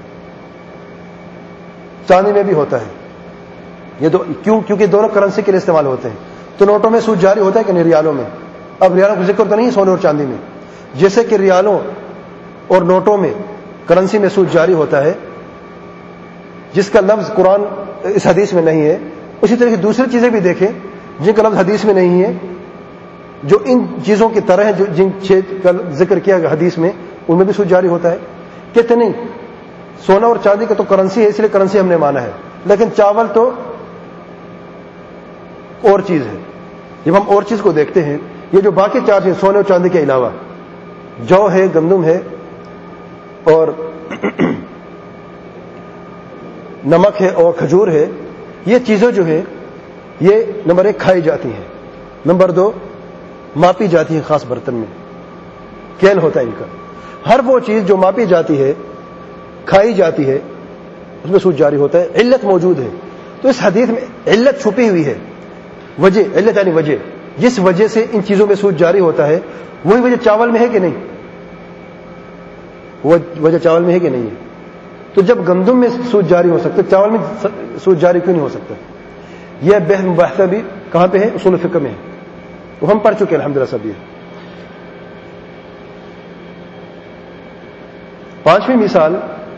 چاندی میں بھی ہوتا ہے. یہ کیونکہ دونوں کرنسی کے لیے استعمال ہوتے ہیں. تو نوٹوں میں سود جاری ہوتا ہے کہ نہیں؟ ریالوں میں. اب ریالوں کا ذکر تو نہیں ہے سونے اور چاندی میں, جیسے کہ ریالوں اور نوٹوں میں, کرنسی میں سود جاری ہوتا ہے, جس کا لفظ قرآن اس حدیث میں نہیں ہے. اسی طرح کی دوسری چیزیں بھی دیکھیں جن کا لفظ حدیث میں نہیں ہے, جو ان چیزوں کی طرح جو جن کا ذکر کیا گیا حدیث میں, ان میں بھی سود جاری ہوتا ہے. کہتے نہیں سونا اور چاندی کا تو کرنسی ہے, اس لیے کرنسی ہم نے مانا ہے, لیکن چاول تو اور چیز ہے. جب ہم اور چیز کو دیکھتے ہیں, یہ جو باقی 4 چیز سونے اور چاندی کے علاوہ, جو ہے, گندم ہے, اور نمک ہے, اور کھجور ہے, یہ چیزیں جو ہے یہ نمبر 1 کھائی جاتی ہیں, نمبر 2 ماپی جاتی ہیں خاص برتن میں, کیل ہوتا ہے ان کا. ہر وہ چیز جو ماپی جاتی ہے, کھائی جاتی ہے, اس میں سود جاری ہوتا ہے. علت موجود ہے. تو اس حدیث میں علت چھپی ہوئی ہے, وجہ, علت یعنی وجہ, جس وجہ سے ان چیزوں میں سود جاری ہوتا ہے, وہی وجہ چاول میں ہے کہ نہیں؟ وہ وجہ چاول میں ہے کہ نہیں ہے؟ تو جب گندم میں سود جاری ہو سکتا ہے, چاول میں سود جاری کیوں نہیں ہو سکتا؟ یہ بحث مباحثہ بھی کہاں پہ ہے؟ اصول فقہ میں ہے, وہ ہم پڑھ چکے ہیں الحمدللہ سب. یہ 5ویں مثال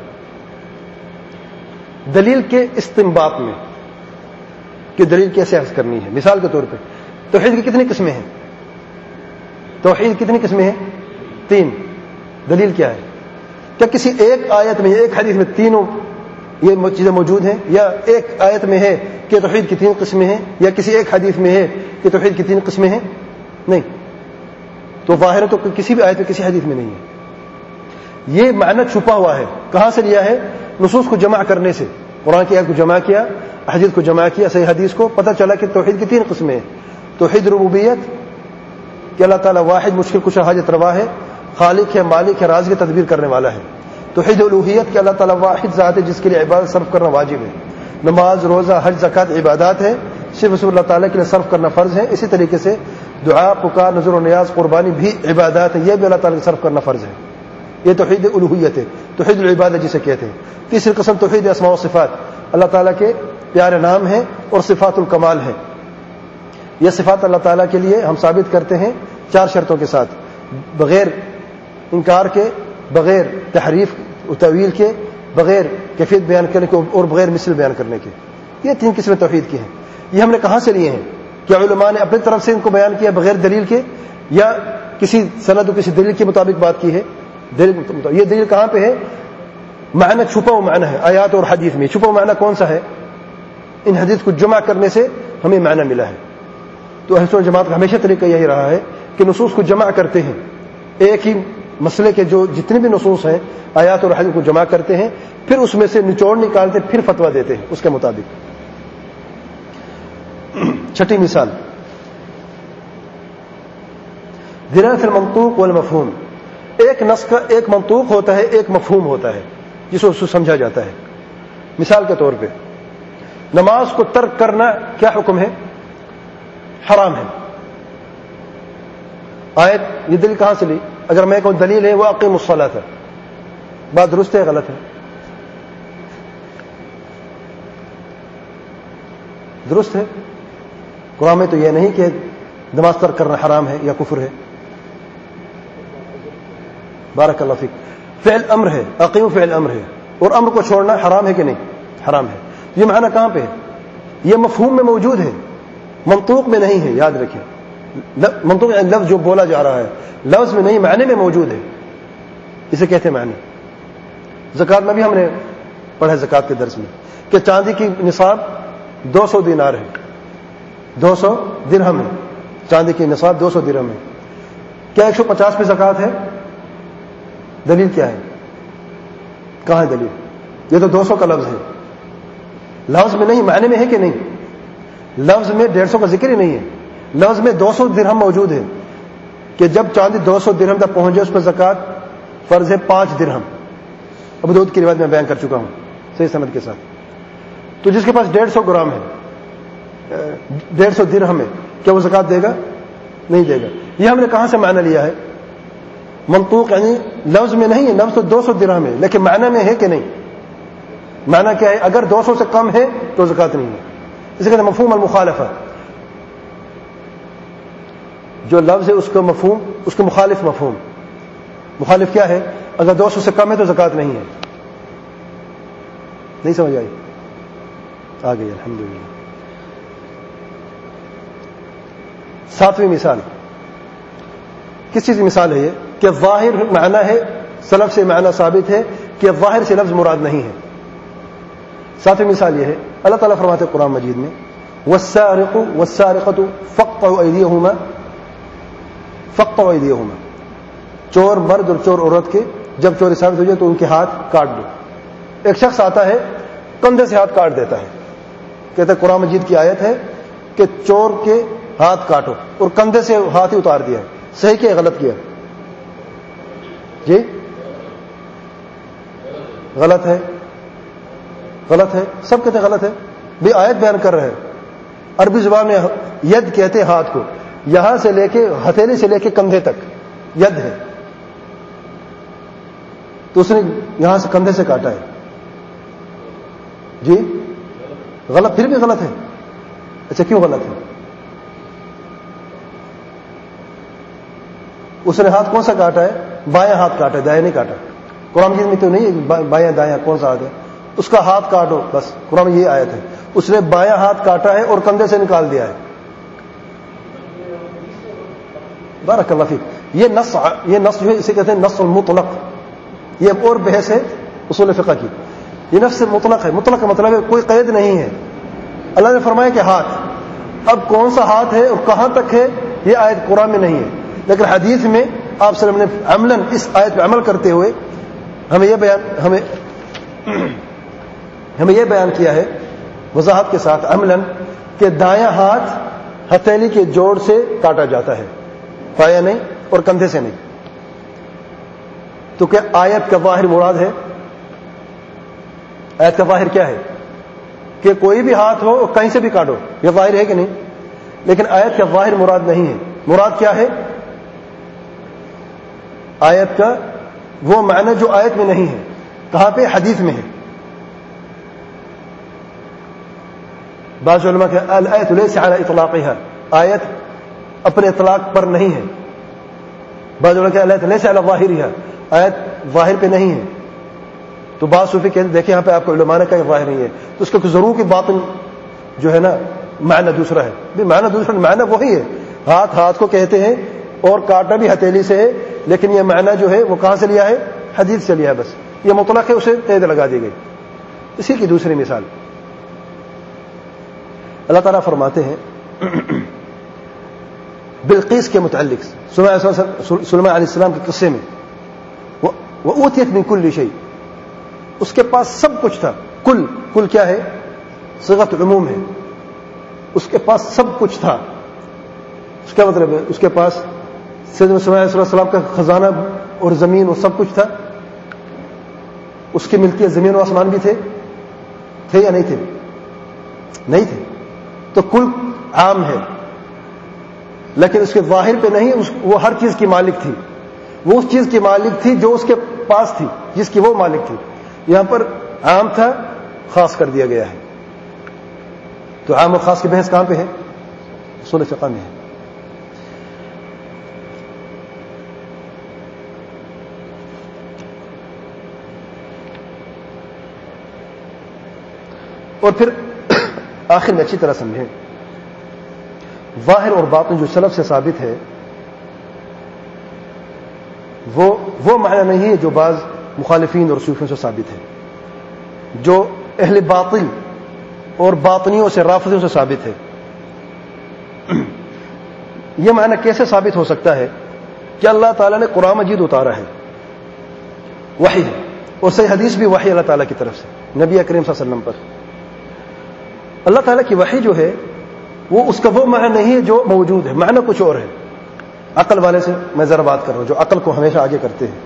دلیل کے استنباط میں, کہ دلیل کیسے اخذ کرنی ہے. مثال کے طور پہ توحید کی کتنی قسمیں ہیں؟ توحید کتنی قسمیں ہیں؟ 3. دلیل کیا ہے؟ کیا کسی ایک آیت میں, ایک حدیث میں تینوں یہ چیزیں موجود ہیں، یا ایک آیت میں ہے کہ توحید کی 3 قسمیں ہیں، یا کسی ایک حدیث میں ہے کہ توحید کی 3 قسمیں ہیں؟ نہیں، تو ظاہر تو کسی بھی آیت میں کسی حدیث میں نہیں ہے. یہ معنی چھپا ہوا ہے. کہاں سے لیا ہے؟ نصوص کو جمع کرنے سے. قرآن کی آیت کو جمع کیا، حدیث کو جمع کیا، صحیح حدیث کو، پتہ چلا کہ توحید کی 3 قسمیں ہیں. توحید ربوبیت کہ اللہ تعالیٰ واحد مشکل کشا حاجت روا ہے، خالق ہے، مالک ہے، رازق تدبیر کرنے والا ہے. توحید الوہیت کہ اللہ تعالیٰ واحد ذات ہے جس کے لیے عبادت صرف کرنا واجب ہے. نماز، روزہ، حج، زکوٰۃ عبادات ہے، صرف اللہ تعالیٰ کے لیے صرف کرنا فرض ہے. اسی طریقے سے دعا، پکار، نذر و نیاز، قربانی بھی عبادات ہے، یہ بھی اللہ تعالیٰ کے صرف کرنا فرض ہے. یہ توحید الوہیت ہے، توحید العبادت جسے کہتے ہیں. تیسری قسم توحید اسماء و صفات، اللہ تعالیٰ کے پیارے نام ہیں اور صفات الکمال ہیں. یہ صفات اللہ تعالیٰ کے لیے ہم ثابت کرتے ہیں 4 شرطوں کے ساتھ، بغیر انکار کے، بغیر تحریف و تعویل کے، بغیر کیفیت بیان کرنے کے اور بغیر مثل بیان کرنے کے. یہ 3 قسمیں توحید کی ہیں. یہ ہم نے کہاں سے لیے ہیں؟ کیا علماء نے اپنی طرف سے ان کو بیان کیا بغیر دلیل کے، یا کسی سند و کسی دلیل کے مطابق بات کی ہے؟ یہ دلیل کہاں پہ ہے؟ معنی چھپا ہوا معنی ہے آیات اور حدیث میں. چھپا ہوا معنی کون سا ہے؟ ان حدیث کو جمع کرنے سے ہمیں معنی ملا ہے. تو اہل سنت جماعت کا ہمیشہ طریقہ یہی رہا ہے کہ نصوص کو جمع کرتے ہیں، ایک ہی مسئلے کے جو جتنے بھی نصوص ہیں آیات اور حدیث کو جمع کرتے ہیں، پھر اس میں سے نچوڑ نکالتے، پھر فتویٰ دیتے ہیں اس کے مطابق. 6 مثال، دلالت المنطوق والمفہوم. ایک نص کا ایک منطوق ہوتا ہے، ایک مفہوم ہوتا ہے جس کو سمجھا جاتا ہے. مثال کے طور پہ نماز کو ترک کرنا کیا حکم ہے؟ حرام ہے. آیت یہ دلیل کہاں سے لی؟ اگر میں کہوں دلیل ہے وہ اقیم الصلاۃ ہے، بات درست ہے غلط ہے؟ درست ہے. قرآن میں تو یہ نہیں کہ نماز ترک کرنا حرام ہے یا کفر ہے. بارک اللہ فیک. فعل امر ہے، اقیم فعل امر ہے، اور امر کو چھوڑنا حرام ہے کہ نہیں؟ حرام ہے. یہ معنی کہاں پہ ہے؟ یہ مفہوم میں موجود ہے، منطوق میں نہیں ہے. یاد رکھیں، منطوق یعنی لفظ جو بولا جا رہا ہے، لفظ میں نہیں، معنی میں موجود ہے. اسے کہتے ہیں معنی. زکوٰۃ میں بھی ہم نے پڑھا زکوٰۃ کے درس میں کہ چاندی کی نصاب 200 دینار ہے، 200 درہم ہے. چاندی کی نصاب 200 درہم ہے. کیا 150 پہ زکوٰۃ ہے؟ دلیل کیا ہے؟ کہاں ہے دلیل؟ یہ تو 200 کا لفظ ہے، لفظ میں نہیں، معنی میں ہے کہ نہیں؟ لفظ میں 150 کا ذکر ہی نہیں ہے. لفظ میں 200 درہم موجود ہے کہ جب چاندی 200 درہم تک پہنچ جائے اس پر زکوٰۃ فرض ہے 5 درہم. ابو داؤد کی روایت میں بیان کر چکا ہوں صحیح سند کے ساتھ. تو جس کے پاس 150 گرام ہے، 150 درہم ہے، کیا وہ زکوٰۃ دے گا؟ نہیں دے گا. یہ ہم نے کہاں سے معنی لیا ہے؟ منطوق یعنی لفظ میں نہیں ہے، لفظ تو 200 درہم ہے لیکن معنی میں ہے کہ نہیں؟ معنی کیا ہے؟ اگر 200 سے کم ہے تو زکوٰۃ نہیں ہے. اسے کہتے ہیں مفہوم المخالفہ. جو لفظ ہے اس کا مفہوم، اس کے مخالف مفہوم. مخالف کیا ہے؟ اگر 200 سے کم ہے تو زکوٰۃ نہیں ہے. نہیں سمجھ آئی؟ آ گئی الحمدللہ. 7ویں مثال، کس چیز کی مثال ہے یہ؟ کہ ظاہر معنی ہے، سلف سے معنی ثابت ہے کہ ظاہر سے لفظ مراد نہیں ہے. 7ویں مثال یہ ہے، اللہ تعالیٰ فرماتے ہیں قرآن مجید میں والسارق والسارقة فاقطعوا أيديهما، فاقطعوا أيديهما. چور مرد اور چور عورت کے جب چوری ثابت ہو جائے تو ان کے ہاتھ کاٹ دو. ایک شخص آتا ہے کندھے سے ہاتھ کاٹ دیتا ہے، کہتا ہے قرآن مجید کی آیت ہے کہ چور کے ہاتھ کاٹو، اور کندھے سے ہاتھ ہی اتار دیا. صحیح کیا غلط کیا؟ جی غلط ہے، غلط ہے. سب کہتے ہیں غلط ہے. بھی آیت بیان کر رہے ہیں. عربی زبان میں ید کہتے ہیں ہاتھ کو، یہاں سے لے کے ہتھیلی سے لے کے کندھے تک ید ہے، تو اس نے یہاں سے کندھے سے کاٹا ہے. جی غلط، پھر بھی غلط ہے. اچھا کیوں غلط ہے؟ اس نے ہاتھ کون سا کاٹا ہے؟ بایاں ہاتھ کاٹا ہے، دایاں نہیں کاٹا. قرآن مجید میں تو نہیں ہے بایاں دایاں کون سا ہاتھ ہے، اس کا ہاتھ کاٹو بس. قرآن میں یہ آیت ہے. اس نے بایاں ہاتھ کاٹا ہے اور کندھے سے نکال دیا ہے. بارک اللہ فیک. یہ نص جو ہے اسے کہتے ہیں نص المطلق. یہ اور بحث ہے اصول فقہ کی یہ نفس مطلق ہے. مطلق کا مطلب ہے کوئی قید نہیں ہے. اللہ نے فرمایا کہ ہاتھ, اب کون سا ہاتھ ہے اور کہاں تک ہے یہ آیت قرآن میں نہیں ہے, لیکن حدیث میں آپ صلی اللہ علیہ وسلم نے عملاً اس آیت پہ عمل کرتے ہوئے ہمیں یہ بیان کیا ہے وضاحت کے ساتھ عملاً کہ دایاں ہاتھ ہتھیلی کے جوڑ سے کاٹا جاتا ہے, پایا نہیں اور کندھے سے نہیں. تو کیا آیت کا ظاہر مراد ہے؟ آیت کا ظاہر کیا ہے کہ کوئی بھی ہاتھ ہو اور کہیں سے بھی کاٹو, یہ ظاہر ہے کہ نہیں؟ لیکن آیت کا ظاہر مراد نہیں ہے. مراد کیا ہے؟ آیت کا وہ معنی جو آیت میں نہیں ہے. کہاں پہ؟ حدیث میں ہے. بعض علماء کہ الآیت لیس علی اطلاقها, آیت اپنے اطلاق پر نہیں ہے. بعض علماء کہ الآیت لیس علی ظاہرها, آیت ظاہر پہ نہیں ہے. تو بعض صوفی کہتے ہیں دیکھیں یہاں پہ آپ کو علماء نے کہا ظاہر نہیں ہے, تو اس کا ضرور کی باطن جو ہے نا معنی دوسرا ہے. معنی دوسرا, معنی وہی ہے. ہاتھ کو کہتے ہیں اور کاٹا بھی ہتھیلی سے ہے, لیکن یہ معنی جو ہے وہ کہاں سے لیا ہے؟ حدیث سے لیا ہے. بس یہ مطلق ہے, اسے قید لگا دی گئی. اسی کی دوسری مثال اللہ تعالیٰ فرماتے ہیں بلقیس کے متعلق سلیمان علیہ السلام کے قصے میں, وَأُوتِيَتْ مِنْ كُلِّ شَيْءٍ, اس کے پاس سب کچھ تھا. کل کیا ہے؟ صيغۃ عموم ہے. اس کے پاس سب کچھ تھا. اس کا مطلب ہے اس کے پاس سیدنا سلیمان علیہ السلام کا خزانہ اور زمین اور سب کچھ تھا. اس کی ملکیت زمین و آسمان بھی تھے یا نہیں تھے؟ نہیں تھے. تو کل عام ہے, لیکن اس کے ظاہر پہ نہیں. وہ ہر چیز کی مالک تھی. وہ اس چیز کی مالک تھی جو اس کے پاس تھی, جس کی وہ مالک تھی. یہاں پر عام تھا, خاص کر دیا گیا ہے. تو عام اور خاص کی بحث کہاں پہ ہے؟ اصول فقہ میں ہے. اور پھر آخر میں اچھی طرح سمجھیں, ظاہر اور باطن جو سلف سے ثابت ہے وہ معنی نہیں ہے جو بعض مخالفین اور صوفیوں سے ثابت ہے, جو اہل باطل اور باطنیوں سے رافضیوں سے ثابت ہے. یہ معنی کیسے ثابت ہو سکتا ہے کہ اللہ تعالیٰ نے قرآن مجید اتارا ہے, وحی ہے, اور صحیح حدیث بھی وحی اللہ تعالیٰ کی طرف سے نبی کریم صلی اللہ علیہ وسلم پر. اللہ تعالیٰ کی وحی جو ہے وہ اس کا وہ معنی نہیں ہے جو موجود ہے, معنی کچھ اور ہے. عقل والے سے میں ذرا بات کر رہا ہوں, جو عقل کو ہمیشہ آگے کرتے ہیں.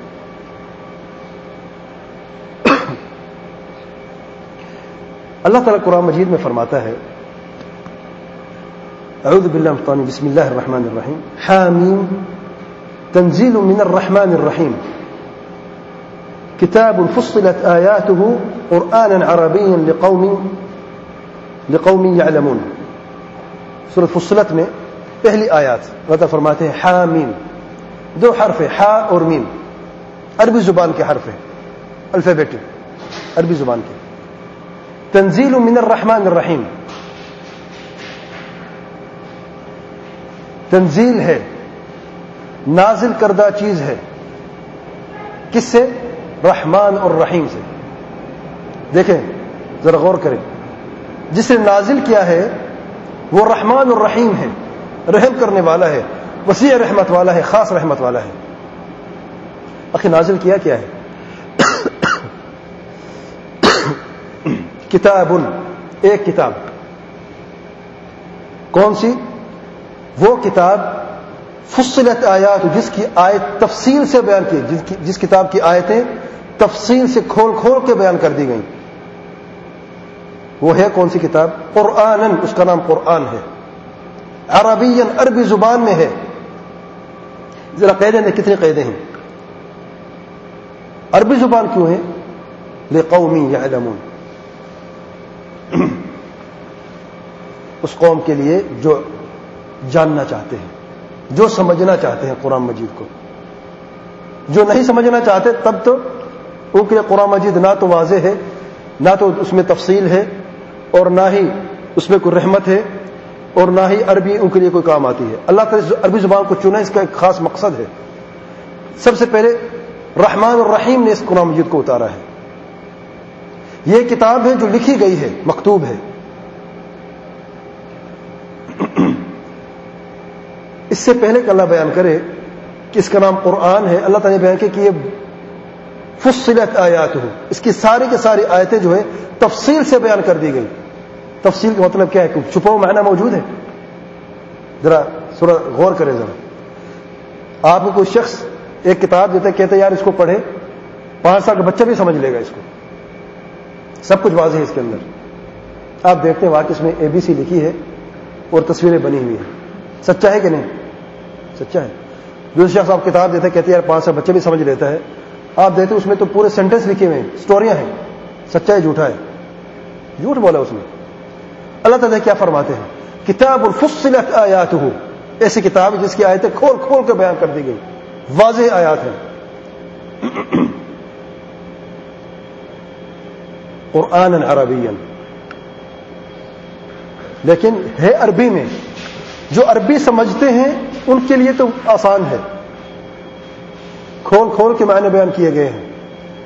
اللہ تعالیٰ قرآن مجید میں فرماتا ہے اعوذ باللہ من الشیطان بسم اللہ الرحمن الرحیم حامیم تنزیل من الرحمن الرحیم کتاب فصلت آیاته قرآنا عربیا لقوم یعلمون. سورۃ فصلت میں پہلی آیات اللہ فرماتے ہیں حامیم, دو حرف ہے حا اور میم, عربی زبان کے حرف ہے, الفابیٹ عربی زبان کے. تنزیل من الرحمن الرحیم, تنزیل ہے, نازل کردہ چیز ہے. کس سے؟ رحمان اور رحیم سے. دیکھیں ذرا غور کریں, جس نے نازل کیا ہے وہ رحمان اور رحیم ہے, رحم کرنے والا ہے, وسیع رحمت والا ہے, خاص رحمت والا ہے. آخر نازل کیا کیا ہے؟ کتاب, ایک کتاب. کون سی؟ وہ کتاب فصلت آیات, جس کی آیت تفصیل سے بیان کی, جس کتاب کی آیتیں تفصیل سے کھول کے بیان کر دی گئیں. وہ ہے کون سی کتاب؟ قرآنن, اس کا نام قرآن ہے. عربین, عربی زبان میں ہے. ذرا قیدیں ہیں, کتنے قیدیں ہیں؟ عربی زبان کیوں ہے؟ لقوم یعلمون, اس قوم کے لیے جو جاننا چاہتے ہیں, جو سمجھنا چاہتے ہیں قرآن مجید کو. جو نہیں سمجھنا چاہتے تب تو ان کے لیے قرآن مجید نہ تو واضح ہے, نہ تو اس میں تفصیل ہے, اور نہ ہی اس میں کوئی رحمت ہے, اور نہ ہی عربی ان کے لیے کوئی کام آتی ہے. اللہ تعالیٰ عربی زبان کو چنا, اس کا ایک خاص مقصد ہے. سب سے پہلے رحمان اور رحیم نے اس قرآن مجید کو اتارا ہے. یہ کتاب ہے جو لکھی گئی ہے، مکتوب ہے. اس سے پہلے کہ اللہ بیان کرے کہ اس کا نام قرآن ہے، اللہ تعالیٰ نے بیان کیا کہ یہ فصلت آیاتہ، اس کی ساری کی ساری آیتیں جو ہے تفصیل سے بیان کر دی گئی. تفصیل کا مطلب کیا ہے؟ کہ چھپا ہوا معنی موجود ہے. ذرا غور کریں. ذرا آپ کو کوئی شخص ایک کتاب دیتا ہے، کہتے یار اس کو پڑھے، 5 سال کا بچہ بھی سمجھ لے گا اس کو، سب کچھ واضح ہے اس کے اندر. آپ دیکھتے ہیں واقعی اس میں ABC لکھی ہے اور تصویریں بنی ہوئی ہیں. سچا ہے کہ نہیں؟ سچا ہے. دوسرے شخص آپ کتاب دیتا ہے، کہتے ہیں یار 5 سال بچہ بھی سمجھ لیتا ہے. آپ دیکھتے اس میں تو پورے سینٹینس لکھے ہوئے ہیں، سٹوریاں ہیں. سچا ہے جھوٹا ہے؟ جھوٹ بولا اس میں. اللہ تعالیٰ کیا فرماتے ہیں؟ کتاب فصلت آیاتہ، ایسی کتاب جس کی آیتیں کھول کھول کے بیان کر دی گئی، واضح آیات ہیں. قرآن عربی، لیکن ہے عربی میں. جو عربی سمجھتے ہیں ان کے لیے تو آسان ہے، کھول کھول کے معنی بیان کیے گئے ہیں.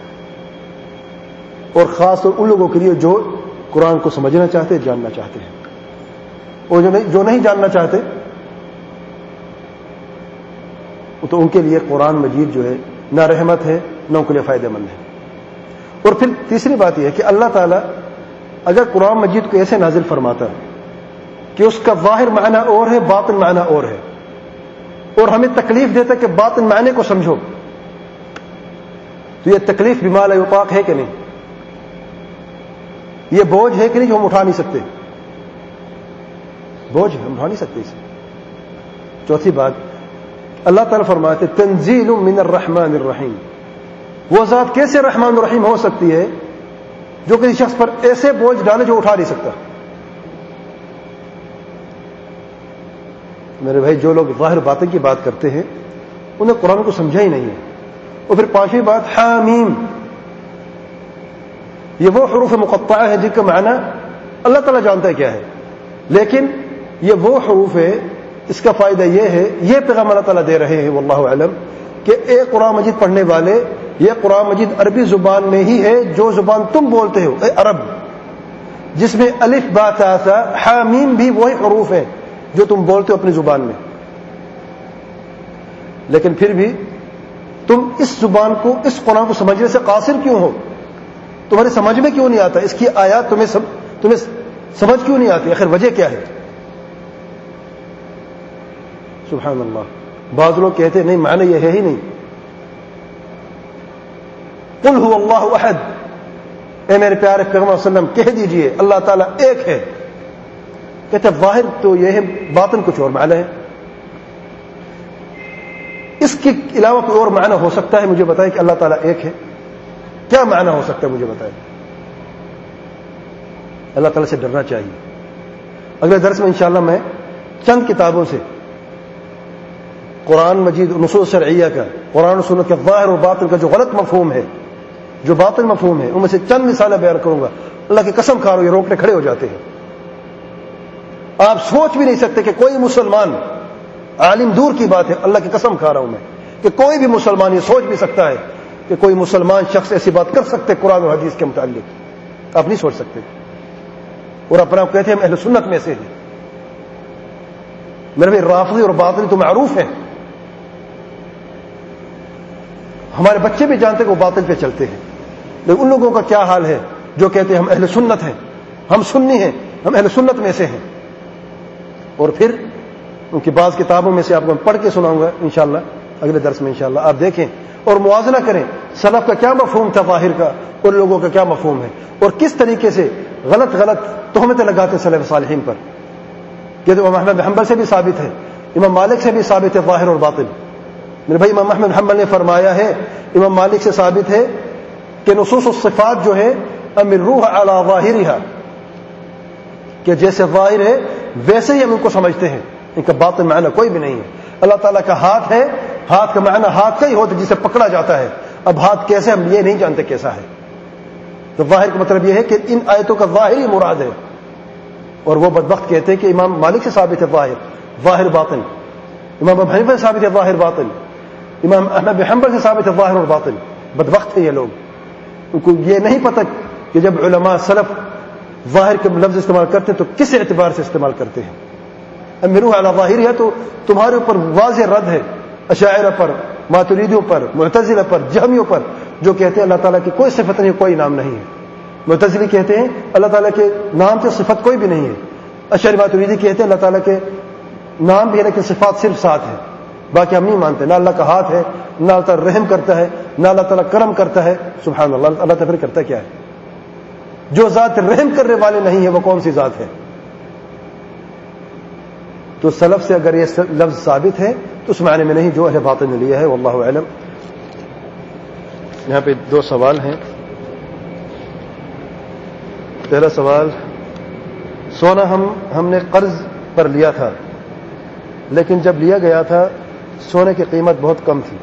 اور خاص طور ان لوگوں کے لیے جو قرآن کو سمجھنا چاہتے ہیں، جاننا چاہتے ہیں. اور جو نہیں جاننا چاہتے تو ان کے لیے قرآن مجید جو ہے نہ رحمت ہے نہ ان کے لیے فائدہ مند ہے. اور پھر تیسری بات یہ ہے کہ اللہ تعالیٰ اگر قرآن مجید کو ایسے نازل فرماتا ہے کہ اس کا ظاہر معنی اور ہے، باطن معنی اور ہے، اور ہمیں تکلیف دیتا ہے کہ باطن معنی کو سمجھو، تو یہ تکلیف بما لا یطاق ہے کہ نہیں؟ یہ بوجھ ہے کہ نہیں جو ہم اٹھا نہیں سکتے؟ بوجھ ہم اٹھا نہیں سکتے اسے. چوتھی بات، اللہ تعالیٰ فرماتے تنزیل من الرحمن الرحیم. وہ ذات کیسے رحمان الرحیم ہو سکتی ہے جو کسی شخص پر ایسے بوجھ ڈالے جو اٹھا نہیں سکتا؟ میرے بھائی، جو لوگ ظاہر باتیں کی بات کرتے ہیں انہیں قرآن کو سمجھا ہی نہیں ہے. اور پھر 5ویں بات، حامیم، یہ وہ حروف مقطعہ ہے جن کا معنی اللہ تعالیٰ جانتا ہے کیا ہے، لیکن یہ وہ حروف ہے، اس کا فائدہ یہ ہے، یہ پیغام اللہ تعالیٰ دے رہے ہیں واللہ اعلم، کہ ایک قرآن مجید پڑھنے والے، یہ قرآن مجید عربی زبان میں ہی ہے جو زبان تم بولتے ہو، اے عرب، جس میں الف با تا ثا حامیم بھی وہی حروف ہیں جو تم بولتے ہو اپنی زبان میں. لیکن پھر بھی تم اس زبان کو، اس قرآن کو سمجھنے سے قاصر کیوں ہو؟ تمہارے سمجھ میں کیوں نہیں آتا؟ اس کی آیات تمہیں سمجھ کیوں نہیں آتی؟ آخر وجہ کیا ہے؟ سبحان اللہ. بعض لوگ کہتے ہیں نہیں، معنی یہ ہے ہی نہیں. قل هو اللہ احد، اے میرے پیارے پیغمبر صلی اللہ علیہ وسلم کہہ دیجئے اللہ تعالیٰ ایک ہے. کہتے ظاہر تو یہ ہے، باطن کچھ اور معنی ہے. اس کے علاوہ کوئی اور معنی ہو سکتا ہے؟ مجھے بتائیں کہ اللہ تعالیٰ ایک ہے، کیا معنی ہو سکتا ہے؟ مجھے بتائیں. اللہ تعالیٰ سے ڈرنا چاہیے. اگلے درس میں انشاءاللہ میں چند کتابوں سے قرآن مجید نصوص شرعیہ کا، قرآن و سنت کا ظاہر اور باطن کا جو غلط مفہوم ہے، جو باطن مفہوم ہے، ان میں سے چند مثالیں بیان کروں گا. اللہ کی قسم کھا رہا ہوں یہ روکنے کھڑے ہو جاتے ہیں. آپ سوچ بھی نہیں سکتے کہ کوئی مسلمان، عالم دور کی بات ہے، اللہ کی قسم کھا رہا ہوں میں، کہ کوئی بھی مسلمان یہ سوچ بھی سکتا ہے کہ کوئی مسلمان شخص ایسی بات کر سکتے قرآن اور حدیث کے متعلق. آپ نہیں سوچ سکتے. اور اپنا آپ کہتے ہیں ہم اہل سنت میں سے ہیں. میرے بھائی، رافضی اور باطنی تو معروف ہیں. ہمارے بچے بھی جانتے کہ وہ باطل پہ چلتے ہیں. لیکن ان لوگوں کا کیا حال ہے جو کہتے ہیں ہم اہل سنت ہیں، ہم سنی ہیں، ہم اہل سنت میں سے ہیں. اور پھر ان کی بعض کتابوں میں سے آپ کو پڑھ کے سناؤں گا انشاءاللہ اگلے درس میں. انشاءاللہ آپ دیکھیں اور موازنہ کریں سلف کا کیا مفہوم تھا ظاہر کا اور لوگوں کا کیا مفہوم ہے، اور کس طریقے سے غلط تہمتیں لگاتے ہیں سلف صالحین پر. کہ امام احمد بن حنبل سے بھی ثابت ہے، امام مالک سے بھی ثابت ہے ظاہر اور باطن. میرے بھائی، امام احمد بن حنبل نے فرمایا ہے، امام مالک سے ثابت ہے کہ نصوص الصفات جو ہے امروها علی ظاہرها، کہ جیسے ظاہر ہے ویسے ہی ہم ان کو سمجھتے ہیں، ان کا باطن معنی کوئی بھی نہیں ہے. اللہ تعالیٰ کا ہاتھ ہے، ہاتھ کا معنی ہاتھ کا ہی ہوتا ہے جسے پکڑا جاتا ہے. اب ہاتھ کیسے ہم یہ نہیں جانتے کیسا ہے. تو ظاہر کا مطلب یہ ہے کہ ان آیتوں کا ظاہر ہی مراد ہے. اور وہ بدبخت کہتے ہیں کہ امام مالک سے ثابت ہے ظاہر باطن، امام ابو حنیفہ سے ثابت ہے ظاہر باطن، امام احمد بن حنبل سے ثابت ہے ظاہر اور باطن. بدبخت ہے یہ لوگ، ان کو یہ نہیں پتہ کہ جب علماء سلف ظاہر کے لفظ استعمال کرتے ہیں تو کس اعتبار سے استعمال کرتے ہیں. امیرو علی ظاہر ہے تو تمہارے اوپر واضح رد ہے اشاعرہ پر، ماتریدیوں پر، معتزلہ پر، جہمیوں پر، جو کہتے ہیں اللہ تعالیٰ کی کوئی صفت نہیں، کوئی نام نہیں ہے. معتزلی کہتے ہیں اللہ تعالیٰ کے نام سے صفت کوئی بھی نہیں ہے. اشعری ماتریدی کہتے ہیں اللہ تعالیٰ کے نام بھی ہے لیکن صفات صرف 7 ہیں، باقی ہم نہیں مانتے. نہ اللہ کا ہاتھ ہے، نہ اللہ تعالیٰ رحم کرتا ہے، نہ اللہ تعالیٰ کرم کرتا ہے. سبحان اللہ، اللہ تعالیٰ پھر کرتا کیا ہے؟ جو ذات رحم کرنے والے نہیں ہے وہ کون سی ذات ہے؟ تو سلف سے اگر یہ لفظ ثابت ہے تو اس معنی میں نہیں جو اہل باطن نے لیا ہے. واللہ اعلم. یہاں پہ 2 سوال ہیں. پہلا سوال، سونا ہم نے قرض پر لیا تھا لیکن جب لیا گیا تھا سونے کی قیمت بہت کم تھی،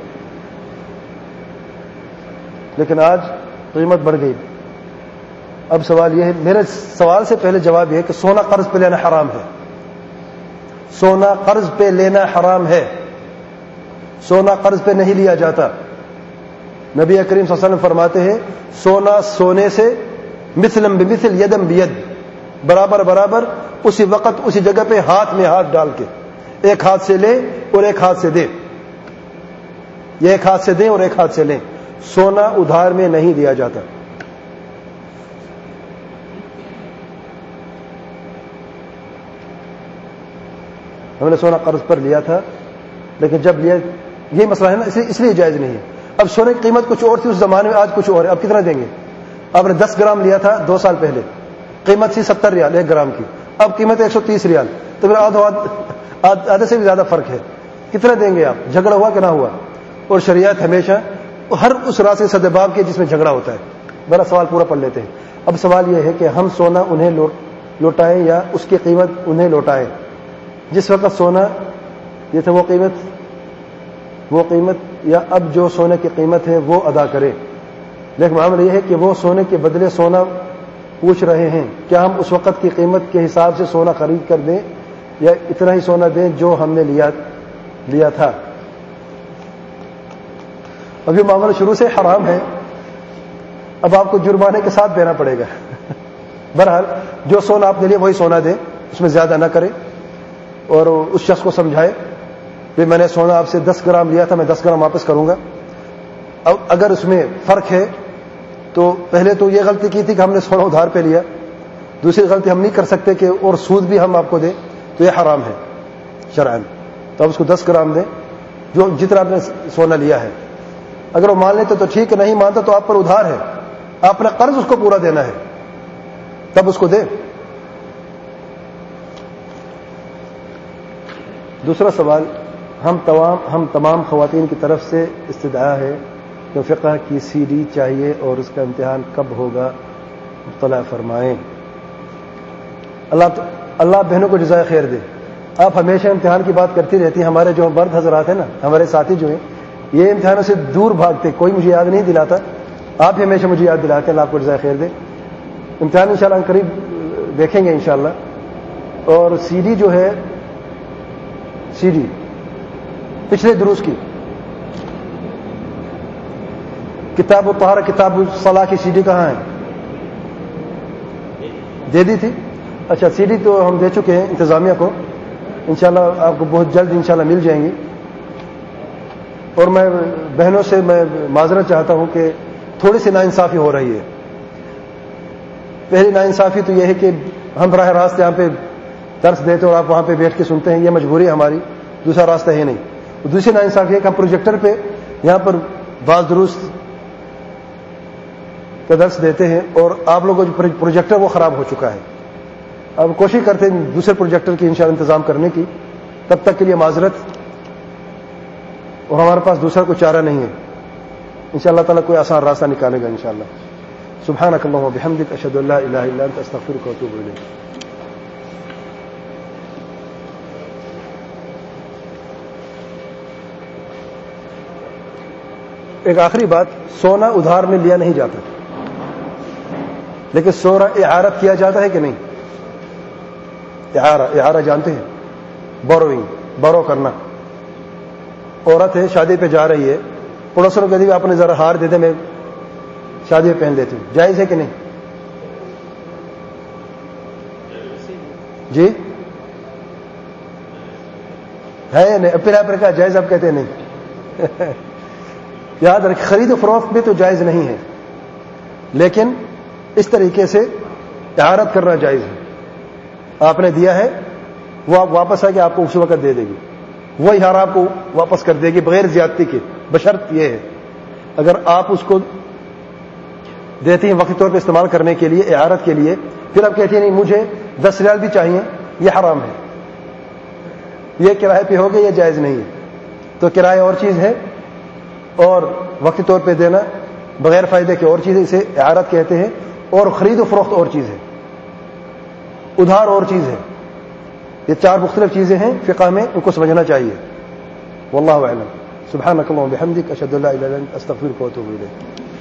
لیکن آج قیمت بڑھ گئی. اب سوال یہ ہے، میرے سوال سے پہلے جواب یہ ہے کہ سونا قرض پہ لینا حرام ہے. سونا قرض پہ لینا حرام ہے. سونا قرض پہ نہیں لیا جاتا. نبی کریم صلی اللہ علیہ وسلم فرماتے ہیں سونا سونے سے مثلم بمثل یدم بید، برابر برابر اسی وقت اسی جگہ پہ ہاتھ میں ہاتھ ڈال کے، ایک ہاتھ سے لے اور ایک ہاتھ سے دے، یہ ایک ہاتھ سے دیں اور ایک ہاتھ سے لیں. سونا ادھار میں نہیں دیا جاتا. ہم نے سونا قرض پر لیا تھا لیکن جب لیا، یہ مسئلہ ہے نا، اس لیے جائز نہیں ہے. اب سونے کی قیمت کچھ اور تھی اس زمانے میں، آج کچھ اور ہے. اب کتنا دیں گے؟ آپ نے 10 گرام لیا تھا 2 سال پہلے، قیمت تھی 70 ریال 1 گرام کی، اب قیمت 130 ریال، تو پھر آدھے سے بھی زیادہ فرق ہے. کتنا دیں گے آپ؟ جھگڑا ہوا کہ نہ ہوا؟ اور شریعت ہمیشہ ہر اس راز سے سدباب کے جس میں جھگڑا ہوتا ہے. بڑا سوال پورا پڑھ لیتے ہیں. اب سوال یہ ہے کہ ہم سونا انہیں لوٹائیں یا اس کی قیمت انہیں لوٹائیں. جس وقت سونا یہ تھا وہ قیمت یا اب جو سونے کی قیمت ہے وہ ادا کرے. لیکن معاملہ یہ ہے کہ وہ سونے کے بدلے سونا پوچھ رہے ہیں. کیا ہم اس وقت کی قیمت کے حساب سے سونا خرید کر دیں یا اتنا ہی سونا دیں جو ہم نے لیا تھا؟ ابھی معاملہ شروع سے حرام ہے، اب آپ کو جرمانے کے ساتھ دینا پڑے گا. بہرحال جو سونا آپ نے لیا وہی سونا دیں، اس میں زیادہ نہ کرے، اور اس شخص کو سمجھائے کہ میں نے سونا آپ سے 10 گرام لیا تھا، میں 10 گرام واپس کروں گا. اب اگر اس میں فرق ہے تو پہلے تو یہ غلطی کی تھی کہ ہم نے سونا ادھار پہ لیا، دوسری غلطی ہم نہیں کر سکتے کہ اور سود بھی ہم آپ کو دیں، تو یہ حرام ہے شرعاً. تو آپ اس کو 10 گرام دیں جو جتنا آپ نے سونا لیا ہے. اگر وہ مان لیتے تو ٹھیک ہے، نہیں مانتا تو آپ پر ادھار ہے، آپ نے قرض اس کو پورا دینا ہے، تب اس کو دیں. دوسرا سوال، ہم تمام خواتین کی طرف سے استدعا ہے کہ فقہ کی CD چاہیے اور اس کا امتحان کب ہوگا اطلاع فرمائیں. اللہ بہنوں کو جزائے خیر دے. آپ ہمیشہ امتحان کی بات کرتی رہتی ہیں. ہمارے جو مرد حضرات ہیں نا، ہمارے ساتھی جو ہیں، یہ امتحانوں سے دور بھاگتے، کوئی مجھے یاد نہیں دلاتا. آپ ہمیشہ مجھے یاد دلاتے ہیں. اللہ آپ کو جزائے خیر دے. امتحان انشاءاللہ قریب دیکھیں گے انشاءاللہ. اور CD جو ہے، CD پچھلے دروس کی کتاب الطہارہ، کتاب الصلاۃ کی CD کہاں ہے؟ دے دی تھی. اچھا، CD تو ہم دے چکے ہیں انتظامیہ کو، انشاءاللہ آپ کو بہت جلد انشاءاللہ مل جائیں گی. اور میں بہنوں سے میں معذرت چاہتا ہوں کہ تھوڑی سی ناانصافی ہو رہی ہے. پہلی ناانصافی تو یہ ہے کہ ہم براہ راست یہاں پہ درس دیتے اور آپ وہاں پہ بیٹھ کے سنتے ہیں، یہ مجبوری ہے ہماری، دوسرا راستہ ہے نہیں. دوسری ناانصافی ہے کہ ہم پروجیکٹر پہ یہاں پر بعض دروس کا درس دیتے ہیں اور آپ لوگوں جو پروجیکٹر وہ خراب ہو چکا ہے. اب کوشش کرتے ہیں دوسرے پروجیکٹر کی انشاءاللہ انتظام کرنے کی. تب تک کے لیے معذرت، اور ہمارے پاس دوسرا کوئی چارہ نہیں ہے. انشاءاللہ تعالیٰ کوئی آسان راستہ نکالے گا انشاءاللہ. سبحانک اللہم و بحمدک، اشہد ان لا الہ الا انت، استغفرک و اتوب الیک. ایک آخری بات، سونا ادھار میں لیا نہیں جاتا، لیکن سونا اعارت کیا جاتا ہے کہ نہیں؟ اعارہ جانتے ہیں؟ بورو کرنا. عورت ہے، شادی پہ جا رہی ہے، پڑوسوں کو کہتی ہے آپ نے ذرا ہار دے دے، میں شادی پہ پہن لیتی ہوں. جائز ہے کہ نہیں؟ جی ہے نہیں، پھر آپ نے کہا جائز، آپ کہتے ہیں نہیں یاد رکھ، خرید و فروخت میں تو جائز نہیں ہے، لیکن اس طریقے سے اعارت کرنا جائز ہے۔ آپ نے دیا ہے، وہ آپ واپس آ کے آپ کو اسی وقت دے دے گی، وہ احارہ آپ کو واپس کر دے گی بغیر زیادتی کے، بشرط یہ ہے اگر آپ اس کو دیتی ہیں وقتی طور پہ استعمال کرنے کے لیے، اعارت کے لیے، پھر آپ کہتی ہیں نہیں مجھے 10 ریال بھی چاہیے، یہ حرام ہے، یہ کرائے پہ ہوگا، یہ جائز نہیں ہے۔ تو کرایہ اور چیز ہے اور وقتی طور پہ دینا بغیر فائدے کے اور چیز ہے، اسے اعارت کہتے ہیں، اور خرید و فروخت اور چیز ہے، ادھار اور چیز ہے۔ یہ 4 مختلف چیزیں ہیں فقہ میں، ان کو سمجھنا چاہیے۔ واللہ اعلم۔ سبحانک اللہم وبحمدک، اشہد ان لا الہ الا انت، استغفرک واتوب الیک۔